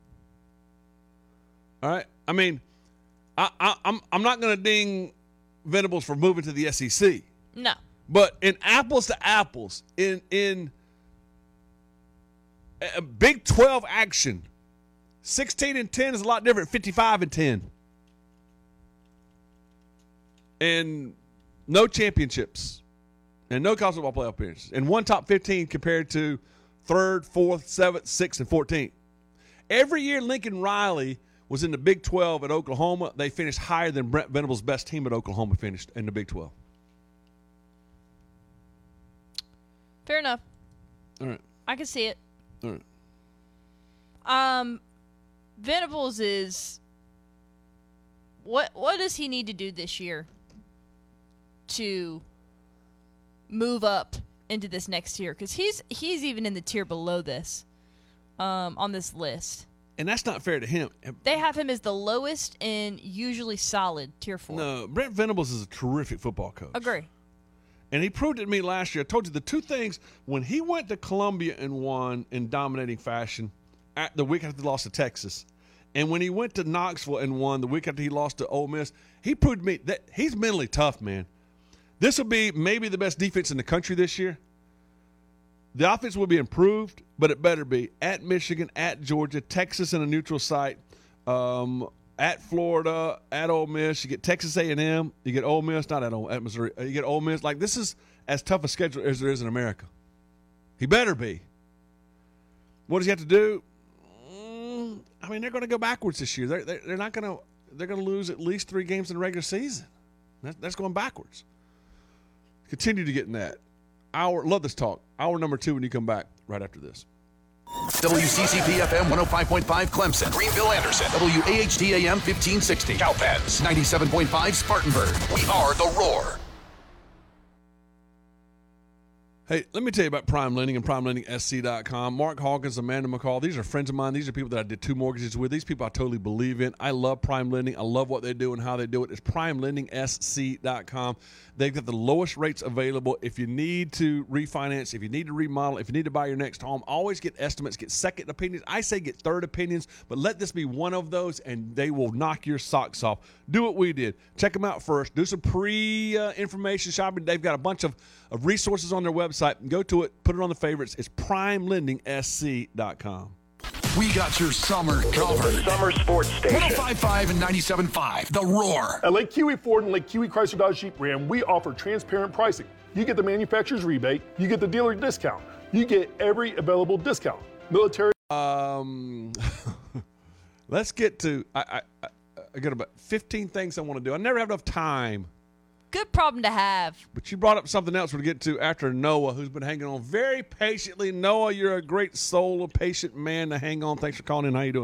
All right. I mean, I, I, I'm I'm not going to ding Venables for moving to the S E C. No. But in apples to apples, in in a Big twelve action, sixteen and ten is a lot different. fifty-five and ten, and no championships, and no college football playoff appearances, and one top fifteen compared to third, fourth, seventh, sixth, and fourteenth. Every year Lincoln Riley was in the Big twelve at Oklahoma, they finished higher than Brent Venables' best team at Oklahoma finished in the Big twelve. Fair enough. All right. I can see it. All right. Um, Venables is what? What does he need to do this year to move up into this next tier? Because he's he's even in the tier below this, um, on this list. And that's not fair to him. They have him as the lowest and usually solid tier four. No, Brent Venables is a terrific football coach. Agree. And he proved it to me last year. I told you the two things. When he went to Columbia and won in dominating fashion at the week after he lost to Texas, and when he went to Knoxville and won the week after he lost to Ole Miss, he proved to me that he's mentally tough, man. This will be maybe the best defense in the country this year. The offense will be improved, but it better be at Michigan, at Georgia, Texas in a neutral site, um, at Florida, at Ole Miss. You get Texas A and M. You get Ole Miss, not at, Ole, at Missouri. You get Ole Miss. Like, this is as tough a schedule as there is in America. He better be. What does he have to do? Mm, I mean, they're going to go backwards this year. They're, they're, they're not going to – they're going to lose at least three games in the regular season. That, that's going backwards. Continue to get in that. Hour, love this talk. Hour number two when you come back right after this. W C C P F M one oh five point five Clemson, Greenville, Anderson, W A H T A M fifteen sixty, Cowpens, ninety-seven point five Spartanburg. We are the Roar. Hey, let me tell you about Prime Lending and Prime Lending S C dot com. Mark Hawkins, Amanda McCall, these are friends of mine. These are people that I did two mortgages with. These people I totally believe in. I love Prime Lending. I love what they do and how they do it. It's Prime Lending S C dot com. They've got the lowest rates available. If you need to refinance, if you need to remodel, if you need to buy your next home, always get estimates, get second opinions. I say get third opinions, but let this be one of those, and they will knock your socks off. Do what we did. Check them out first. Do some pre-information uh, shopping. They've got a bunch of, of resources on their website. Go to it. Put it on the favorites. It's Prime Lending S C dot com. We got your summer covered. Summer Sports Station. one oh five point five and ninety-seven point five, The Roar. At Lake Kiwi Ford and Lake Kiwi Chrysler Dodge Jeep Ram, we offer transparent pricing. You get the manufacturer's rebate. You get the dealer discount. You get every available discount. Military. Um, let's get to, I, I, I got about fifteen things I want to do. I never have enough time. Good problem to have. But you brought up something else we'll get to after Noah, who's been hanging on very patiently. Noah, you're a great soul, a patient man to hang on. Thanks for calling in. How you doing?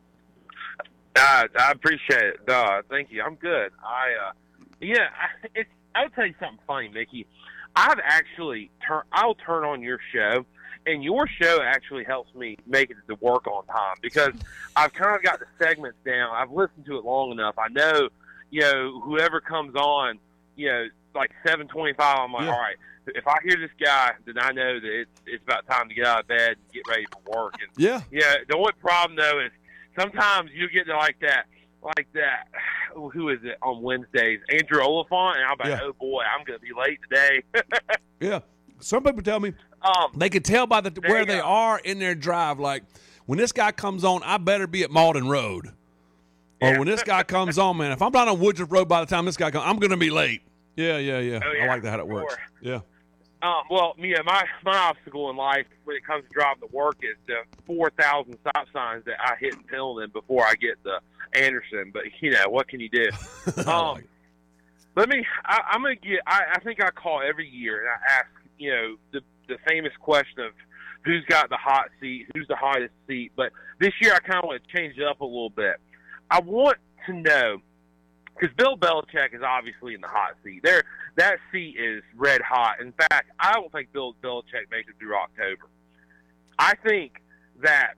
Uh, I appreciate it. Uh, thank you. I'm good. I, uh, yeah, I, it's, I'll tell you something funny, Mickey. I've actually turn, I'll turn on your show, and your show actually helps me make it to work on time because I've kind of got the segments down. I've listened to it long enough. I know, you know, whoever comes on, you know, like seven twenty-five, I'm like, yeah. All right, if I hear this guy, then I know that it's it's about time to get out of bed and get ready for work. And yeah. Yeah, the only problem, though, is sometimes you get to like that, like that, who is it, on Wednesdays, Andrew Oliphant, and I'm like, yeah. Oh, boy, I'm going to be late today. Yeah. Some people tell me um, they can tell by the where they go. are in their drive, like, when this guy comes on, I better be at Malden Road. Or yeah. when this guy comes on, man, if I'm not on Woodruff Road by the time this guy comes, I'm going to be late. Yeah, yeah, yeah. Oh, yeah. I like that how it works. Sure. Yeah. Um, well, yeah, my, my obstacle in life when it comes to driving to work is the four thousand stop signs that I hit and pill in before I get to Anderson. But, you know, what can you do? um, like let me I, – I'm going to get – I think I call every year and I ask, you know, the, the famous question of who's got the hot seat, who's the hottest seat. But this year I kind of want to change it up a little bit. I want to know, because Bill Belichick is obviously in the hot seat. There, that seat is red hot. In fact, I don't think Bill Belichick makes it through October. I think that,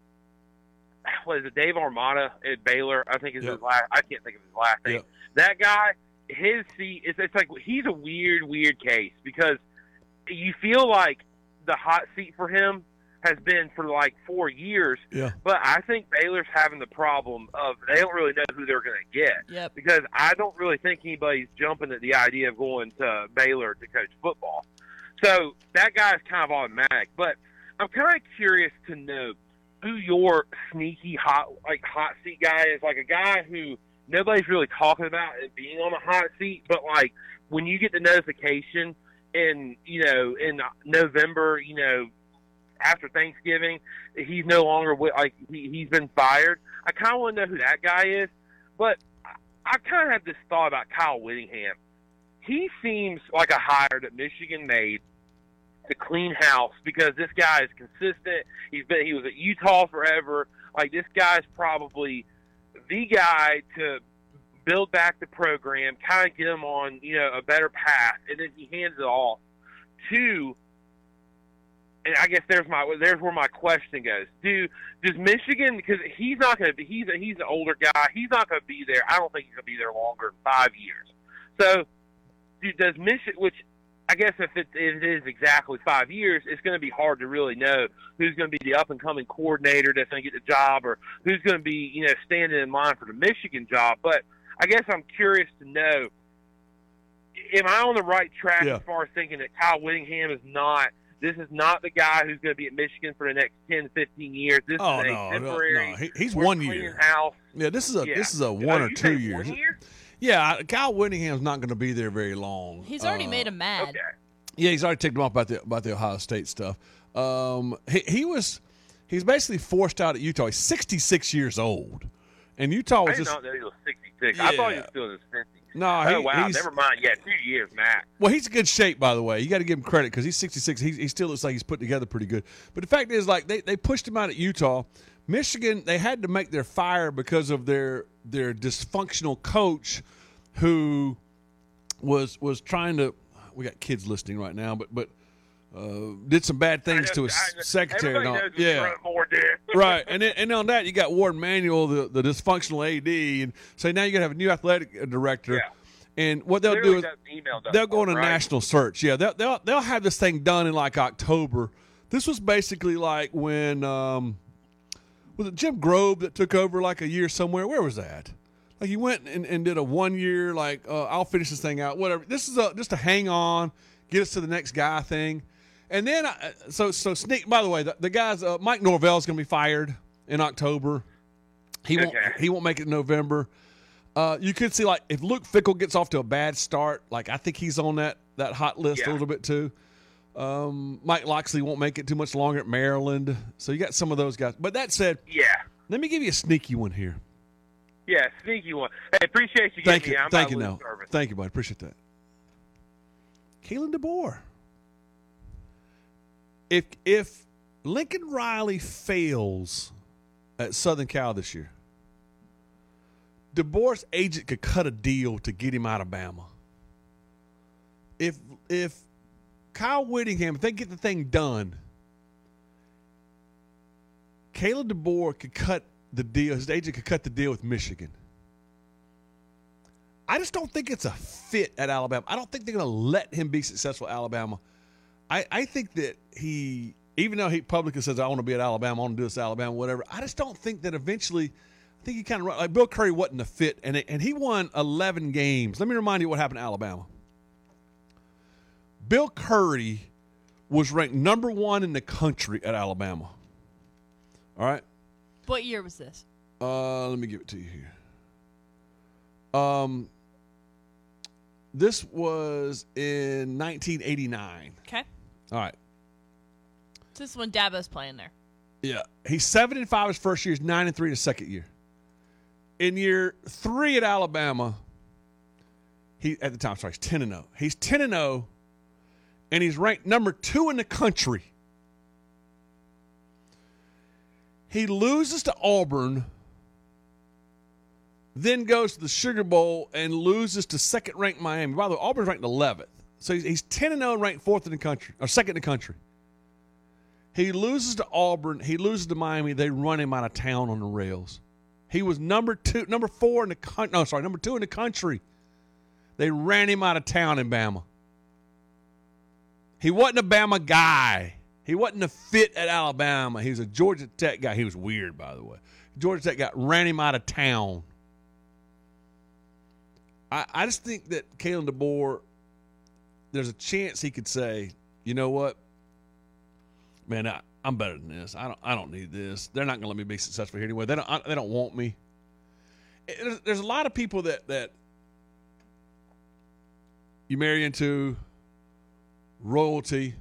what is it, Dave Armada at Baylor, I think is Yep. his last, I can't think of his last name. Yep. That guy, his seat, it's, it's like, he's a weird, weird case, because you feel like the hot seat for him has been for like four years. Yeah. But I think Baylor's having the problem of they don't really know who they're going to get. Yep. Because I don't really think anybody's jumping at the idea of going to Baylor to coach football. So that guy's kind of automatic. But I'm kind of curious to know who your sneaky hot like hot seat guy is, like a guy who nobody's really talking about it being on a hot seat, but like when you get the notification in, you know, in November, you know, after Thanksgiving, he's no longer with, like he, he's been fired. I kind of want to know who that guy is, but I, I kind of have this thought about Kyle Whittingham. He seems like a hire that Michigan made to clean house because this guy is consistent. He's been he was at Utah forever. Like this guy's probably the guy to build back the program, kind of get him on, you know, a better path, and then he hands it off to. And I guess there's my there's where my question goes. Do does Michigan, because he's not going to be he's a, he's an older guy. He's not going to be there. I don't think he's going to be there longer than five years. So do, does Michigan, which I guess if it, if it is exactly five years, it's going to be hard to really know who's going to be the up and coming coordinator that's going to get the job, or who's going to be, you know, standing in line for the Michigan job. But I guess I'm curious to know, am I on the right track Yeah. as far as thinking that Kyle Whittingham is not. This is not the guy who's going to be at Michigan for the next ten, fifteen years. This Oh, is a no, no, temporary. no. He- he's we're one cleaning year. House. Yeah, this is a Yeah. this is a Oh, one or you two think years. One year? Yeah, Kyle Whittingham's not going to be there very long. He's already Uh, made him mad. Okay. Yeah, he's already ticked him off about the about the Ohio State stuff. Um, he he was he's basically forced out at Utah. He's sixty-six years old, and Utah I was did just not know he was sixty-six. I thought he was Yeah. still in his fifties. no. Oh, He, wow. he's, Never mind. Yeah, two years max. Well, he's in good shape, by the way. You got to give him credit because he's sixty-six. He, he still looks like he's put together pretty good. But the fact is, like they, they pushed him out at Utah. Michigan, they had to make their fire because of their their dysfunctional coach, who was was trying to. We got kids listening right now, but but uh, did some bad things I to know- his I know- secretary. And all. Everybody knows Yeah, Brett Moore did. right. And then, and on that, you got Warren Manuel, the, the dysfunctional A D, and so now you got to have a new athletic director. Yeah. And what they'll Clearly do is got an email done they'll for go on a him, right? national search. Yeah, they'll, they'll they'll have this thing done in like October. This was basically like when um, was it Jim Grove that took over like a year somewhere? Where was that? Like he went and, and did a one year like uh, I'll finish this thing out. Whatever. This is a just a hang on, get us to the next guy thing. And then I, so so sneak. By the way, the, the guys uh, Mike Norvell's going to be fired in October. He won't Okay. he won't make it in November. Uh, you could see like if Luke Fickell gets off to a bad start, like I think he's on that that hot list Yeah. a little bit too. Um, Mike Loxley won't make it too much longer at Maryland, so you got some of those guys. But that said, Yeah. let me give you a sneaky one here. Yeah, sneaky one. Hey, appreciate you Thank giving you, me. I'm thank about you, to no, lose service. thank you, bud. Appreciate that. Kalen DeBoer. If if Lincoln Riley fails at Southern Cal this year, DeBoer's agent could cut a deal to get him out of Bama. If if Kyle Whittingham, if they get the thing done, Caleb DeBoer could cut the deal. His agent could cut the deal with Michigan. I just don't think it's a fit at Alabama. I don't think they're going to let him be successful at Alabama. I, I think that he, even though he publicly says, I want to be at Alabama, I want to do this at Alabama, whatever, I just don't think that eventually, I think he kind of, like Bill Curry wasn't a fit, and, it, and he won eleven games. Let me remind you what happened to Alabama. Bill Curry was ranked number one in the country at Alabama. All right? What year was this? Uh, let me give it to you here. Um, this was in nineteen eighty-nine. Okay. All right. This is when Dabo's playing there. Yeah. He's seven and five his first year. He's nine and three his second year. In year three at Alabama, he at the time, sorry, he's ten and zero. He's ten and zero, and he's ranked number two in the country. He loses to Auburn then goes to the Sugar Bowl and loses to second-ranked Miami. By the way, Auburn's ranked eleventh. So he's, he's ten and oh and ranked fourth in the country, or second in the country. He loses to Auburn. He loses to Miami. They run him out of town on the rails. He was number two, number four in the country. No, sorry, number two in the country. They ran him out of town in Bama. He wasn't a Bama guy. He wasn't a fit at Alabama. He was a Georgia Tech guy. He was weird, by the way. Georgia Tech guy ran him out of town. I, I just think that Kalen DeBoer, there's a chance he could say, you know what, man, I, I'm better than this. I don't. I don't need this. They're not going to let me be successful here anyway. They don't. I, they don't want me. It, there's, there's a lot of people that that you marry into royalty,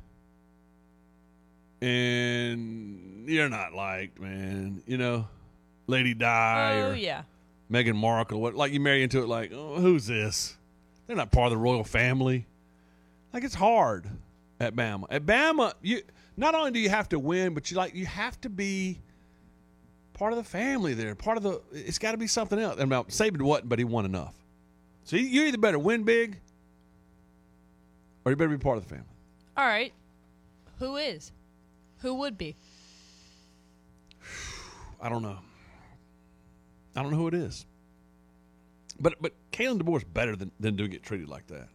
and you're not liked, man. You know, Lady Di Oh or yeah. Meghan Markle. What? Like you marry into it, like, oh, who's this? They're not part of the royal family. Like it's hard at Bama. At Bama, you not only do you have to win, but you like you have to be part of the family there. Part of the. It's got to be something else. And about Saban wasn't, but he won enough. So you, you either better win big, or you better be part of the family. All right. Who is? Who would be? I don't know. I don't know who it is. But but Kalen DeBoer is better than, than to get treated like that.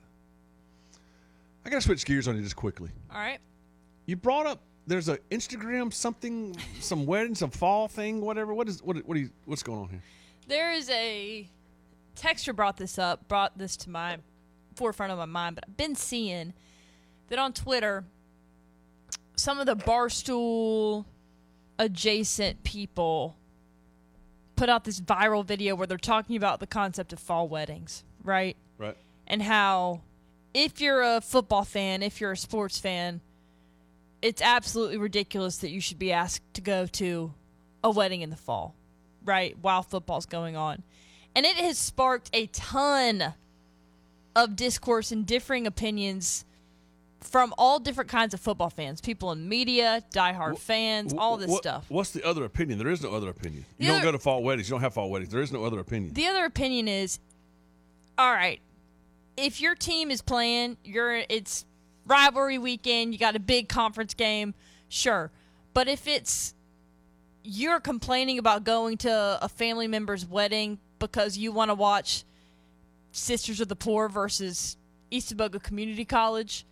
I got to switch gears on you just quickly. All right. You brought up there's a Instagram something, some wedding, some fall thing, whatever. What is what? What are you, what's going on here? There is a texter brought this up, brought this to my forefront of my mind, but I've been seeing that on Twitter, some of the Barstool adjacent people put out this viral video where they're talking about the concept of fall weddings, right? Right. And how if you're a football fan, if you're a sports fan, it's absolutely ridiculous that you should be asked to go to a wedding in the fall, right, while football's going on. And it has sparked a ton of discourse and differing opinions from all different kinds of football fans, people in media, diehard fans, all this what, stuff. What's the other opinion? There is no other opinion. You The don't other- go to fall weddings. You don't have fall weddings. There is no other opinion. The other opinion is, all right, if your team is playing, you're it's rivalry weekend, you got a big conference game, sure. But if it's you're complaining about going to a family member's wedding because you want to watch Sisters of the Poor versus East Aboga Community College,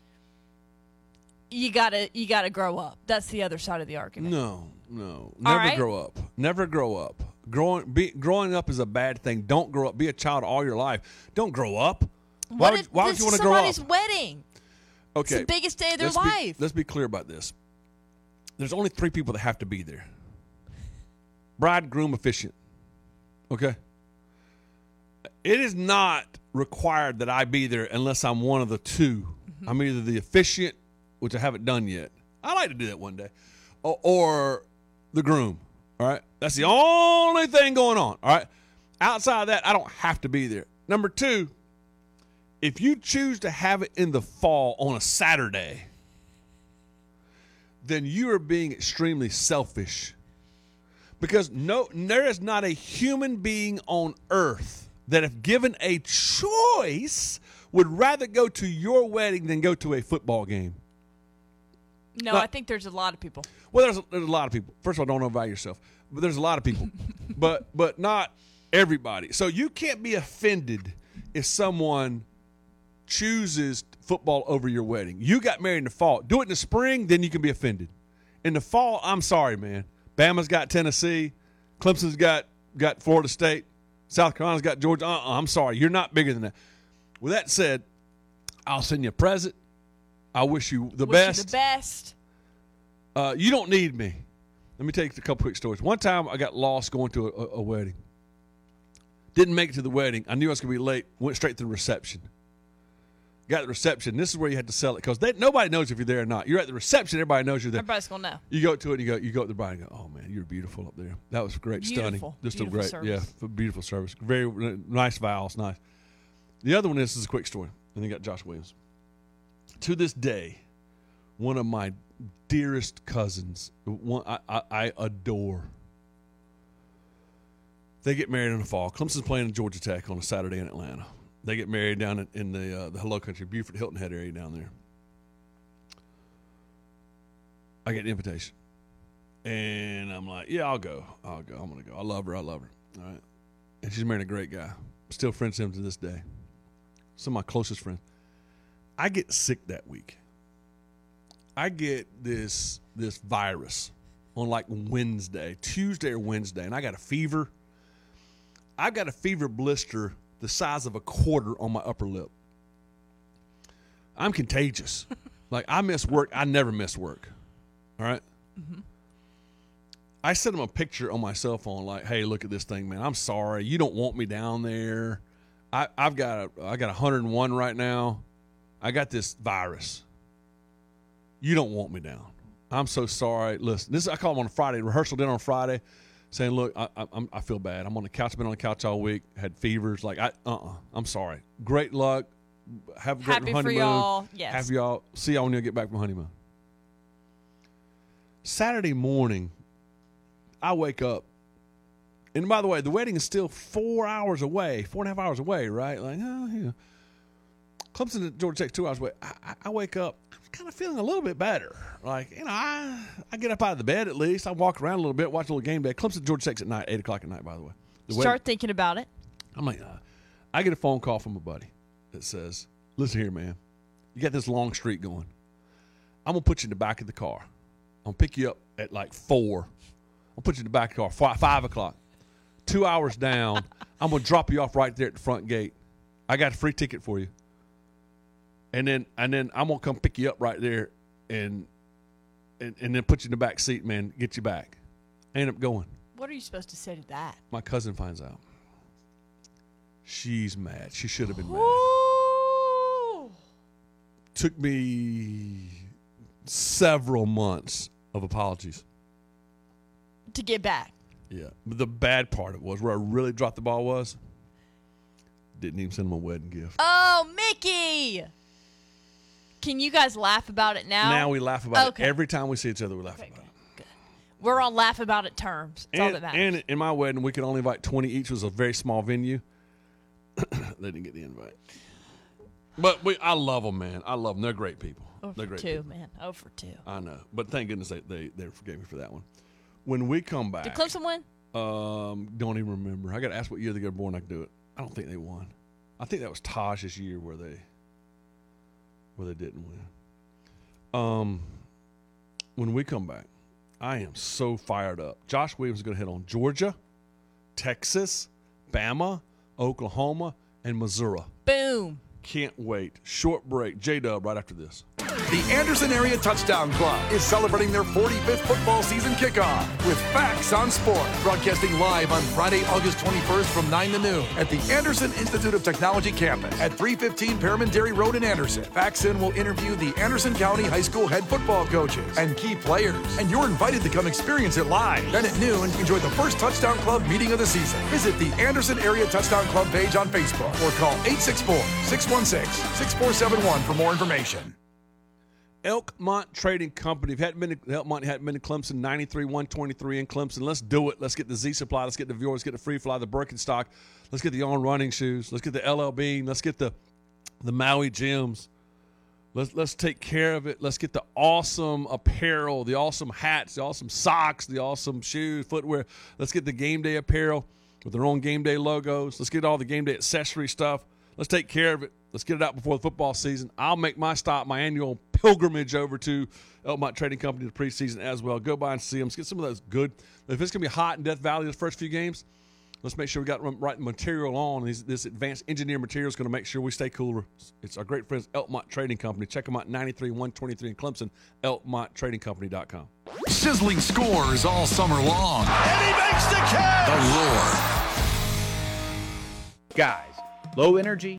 you gotta you gotta grow up. That's the other side of the argument. No, no. Never right. grow up. Never grow up. Growing be, growing up is a bad thing. Don't grow up. Be a child all your life. Don't grow up. Why What would, if why would this you is want to grow up? somebody's wedding? Okay. It's the biggest day of their let's be- life. let's be clear about this. There's only three people that have to be there. Bride, groom, officiant. Okay? It is not required that I be there unless I'm one of the two. Mm-hmm. I'm either the officiant, which I haven't done yet. I'd like to do that one day. Or, or the groom. All right? That's the only thing going on. All right? Outside of that, I don't have to be there. Number two, if you choose to have it in the fall on a Saturday, then you are being extremely selfish. Because no, there is not a human being on earth that, if given a choice, would rather go to your wedding than go to a football game. No, Now- I think there's a lot of people. Well, there's a, there's a lot of people. First of all, don't overvalue yourself. But there's a lot of people. but but not everybody. So you can't be offended if someone chooses football over your wedding. You got married in the fall. Do it in the spring, then you can be offended. In the fall, I'm sorry, man. Bama's got Tennessee. Clemson's got, got Florida State. South Carolina's got Georgia. Uh-uh, I'm sorry. You're not bigger than that. With that said, I'll send you a present. I wish you the Wish you best. the best. Uh, you don't need me. Let me tell you a couple quick stories. One time I got lost going to a, a, a wedding. Didn't make it to the wedding. I knew I was going to be late. Went straight to the reception. Got to the reception. This is where you had to sell it because nobody knows if you're there or not. You're at the reception. Everybody knows you're there. Everybody's gonna know. You go to it and you go, you go up to the bride and go, oh, man, you're beautiful up there. That was great. Beautiful. Stunning. Just Beautiful a great, service. yeah, beautiful service. Very uh, nice vows. Nice. The other one is, this is a quick story. And then you got Josh Williams. To this day, one of my dearest cousins, one I, I, I adore. They get married in the fall. Clemson's playing in Georgia Tech on a Saturday in Atlanta. They get married down in, in the uh, the Hello Country, Beaufort, Hilton Head area down there. I get an invitation. And I'm like, yeah, I'll go. I'll go. I'm going to go. I love her. I love her. All right. And she's married a great guy. Still friends with him to this day. Some of my closest friends. I get sick that week. I get this this virus on like Wednesday, Tuesday or Wednesday, and I got a fever. I've got a fever blister the size of a quarter on my upper lip. I'm contagious. Like, I miss work. I never miss work. All right? Mm-hmm. I sent him a picture on my cell phone like, hey, look at this thing, man. I'm sorry. You don't want me down there. I, I've got a, I got one hundred one right now. I got this virus. You don't want me down. I'm so sorry. Listen, this I called him on a Friday, rehearsal dinner on Friday, saying, look, I, I, I feel bad. I'm on the couch. I've been on the couch all week. Had fevers. Like, I, uh-uh. I'm sorry. Great luck. Have a great Happy honeymoon. for y'all. Yes. Have y'all. See y'all when you get back from honeymoon. Saturday morning, I wake up. And by the way, the wedding is still four hours away, four and a half hours away, right? Like, oh, yeah. Clemson to Georgia Tech, two hours away. I, I wake up, I'm kind of feeling a little bit better. Like, you know, I I get up out of the bed at least. I walk around a little bit, watch a little game day. Clemson to Georgia Tech's at night, eight o'clock at night, by the way. The Start wedding, thinking about it. I'm like, uh, I get a phone call from a buddy that says, listen here, man. You got this long streak going. I'm going to put you in the back of the car. I'm going to pick you up at like four. I'll put you in the back of the car, five, five o'clock. Two hours down, I'm going to drop you off right there at the front gate. I got a free ticket for you. And then and then I'm going to come pick you up right there and, and and then put you in the back seat, man, get you back. I end up going. What are you supposed to say to that? My cousin finds out. She's mad. She should have been mad. Ooh. Took me several months of apologies. To get back. Yeah. But the bad part of it was where I really dropped the ball was, didn't even send him a wedding gift. Oh, Mickey! Can you guys laugh about it now? Now we laugh about okay. it. Every time we see each other, we laugh Okay, about good, it. good. We're on laugh about it terms. That's all And, that matters. and in my wedding, we could only invite twenty each. It was a very small venue. They didn't get the invite. But we, I love them, man. I love them. They're great people. oh They're for great two, people. man. Oh for two. I know. But thank goodness they, they, they forgave me for that one. When we come back. Did Clemson win? Um, don't even remember. I got to ask what year they got born. I can do it. I don't think they won. I think that was Taj's year where they where they didn't win. Um, when we come back, I am so fired up. Josh Williams is going to hit on Georgia, Texas, Bama, Oklahoma, and Missouri. Boom. Can't wait. Short break. J-Dub right after this. The Anderson Area Touchdown Club is celebrating their forty-fifth football season kickoff with Facts on Sport, broadcasting live on Friday, August twenty-first from nine to noon at the Anderson Institute of Technology campus at three fifteen Parliamentary Road in Anderson. Faxon will interview the Anderson County High School head football coaches and key players, and you're invited to come experience it live. Then at noon, enjoy the first Touchdown Club meeting of the season. Visit the Anderson Area Touchdown Club page on Facebook or call eight six four, six one six, six four seven one for more information. Elkmont Trading Company. If you hadn't been to Elkmont, you hadn't been to Clemson, ninety-three one twenty-three in Clemson. Let's do it. Let's get the Z Supply. Let's get the Vior. Let's get the Free Fly, the Birkenstock. Let's get the On Running shoes. Let's get the L L Bean. Let's get the the Maui Gyms. Let's let's take care of it. Let's get the awesome apparel, the awesome hats, the awesome socks, the awesome shoes, footwear. Let's get the game day apparel with their own game day logos. Let's get all the game day accessory stuff. Let's take care of it. Let's get it out before the football season. I'll make my stop, my annual pilgrimage over to Elkmont Trading Company the preseason as well. Go by and see them. Let's get some of those good. If it's going to be hot in Death Valley the first few games, let's make sure we got the right material on. These, this advanced engineer material is going to make sure we stay cooler. It's our great friends, Elkmont Trading Company. Check them out, ninety-three one twenty-three in Clemson, elkmont trading company dot com. Sizzling scores all summer long. And he makes the catch! The Roar. Guys, low energy,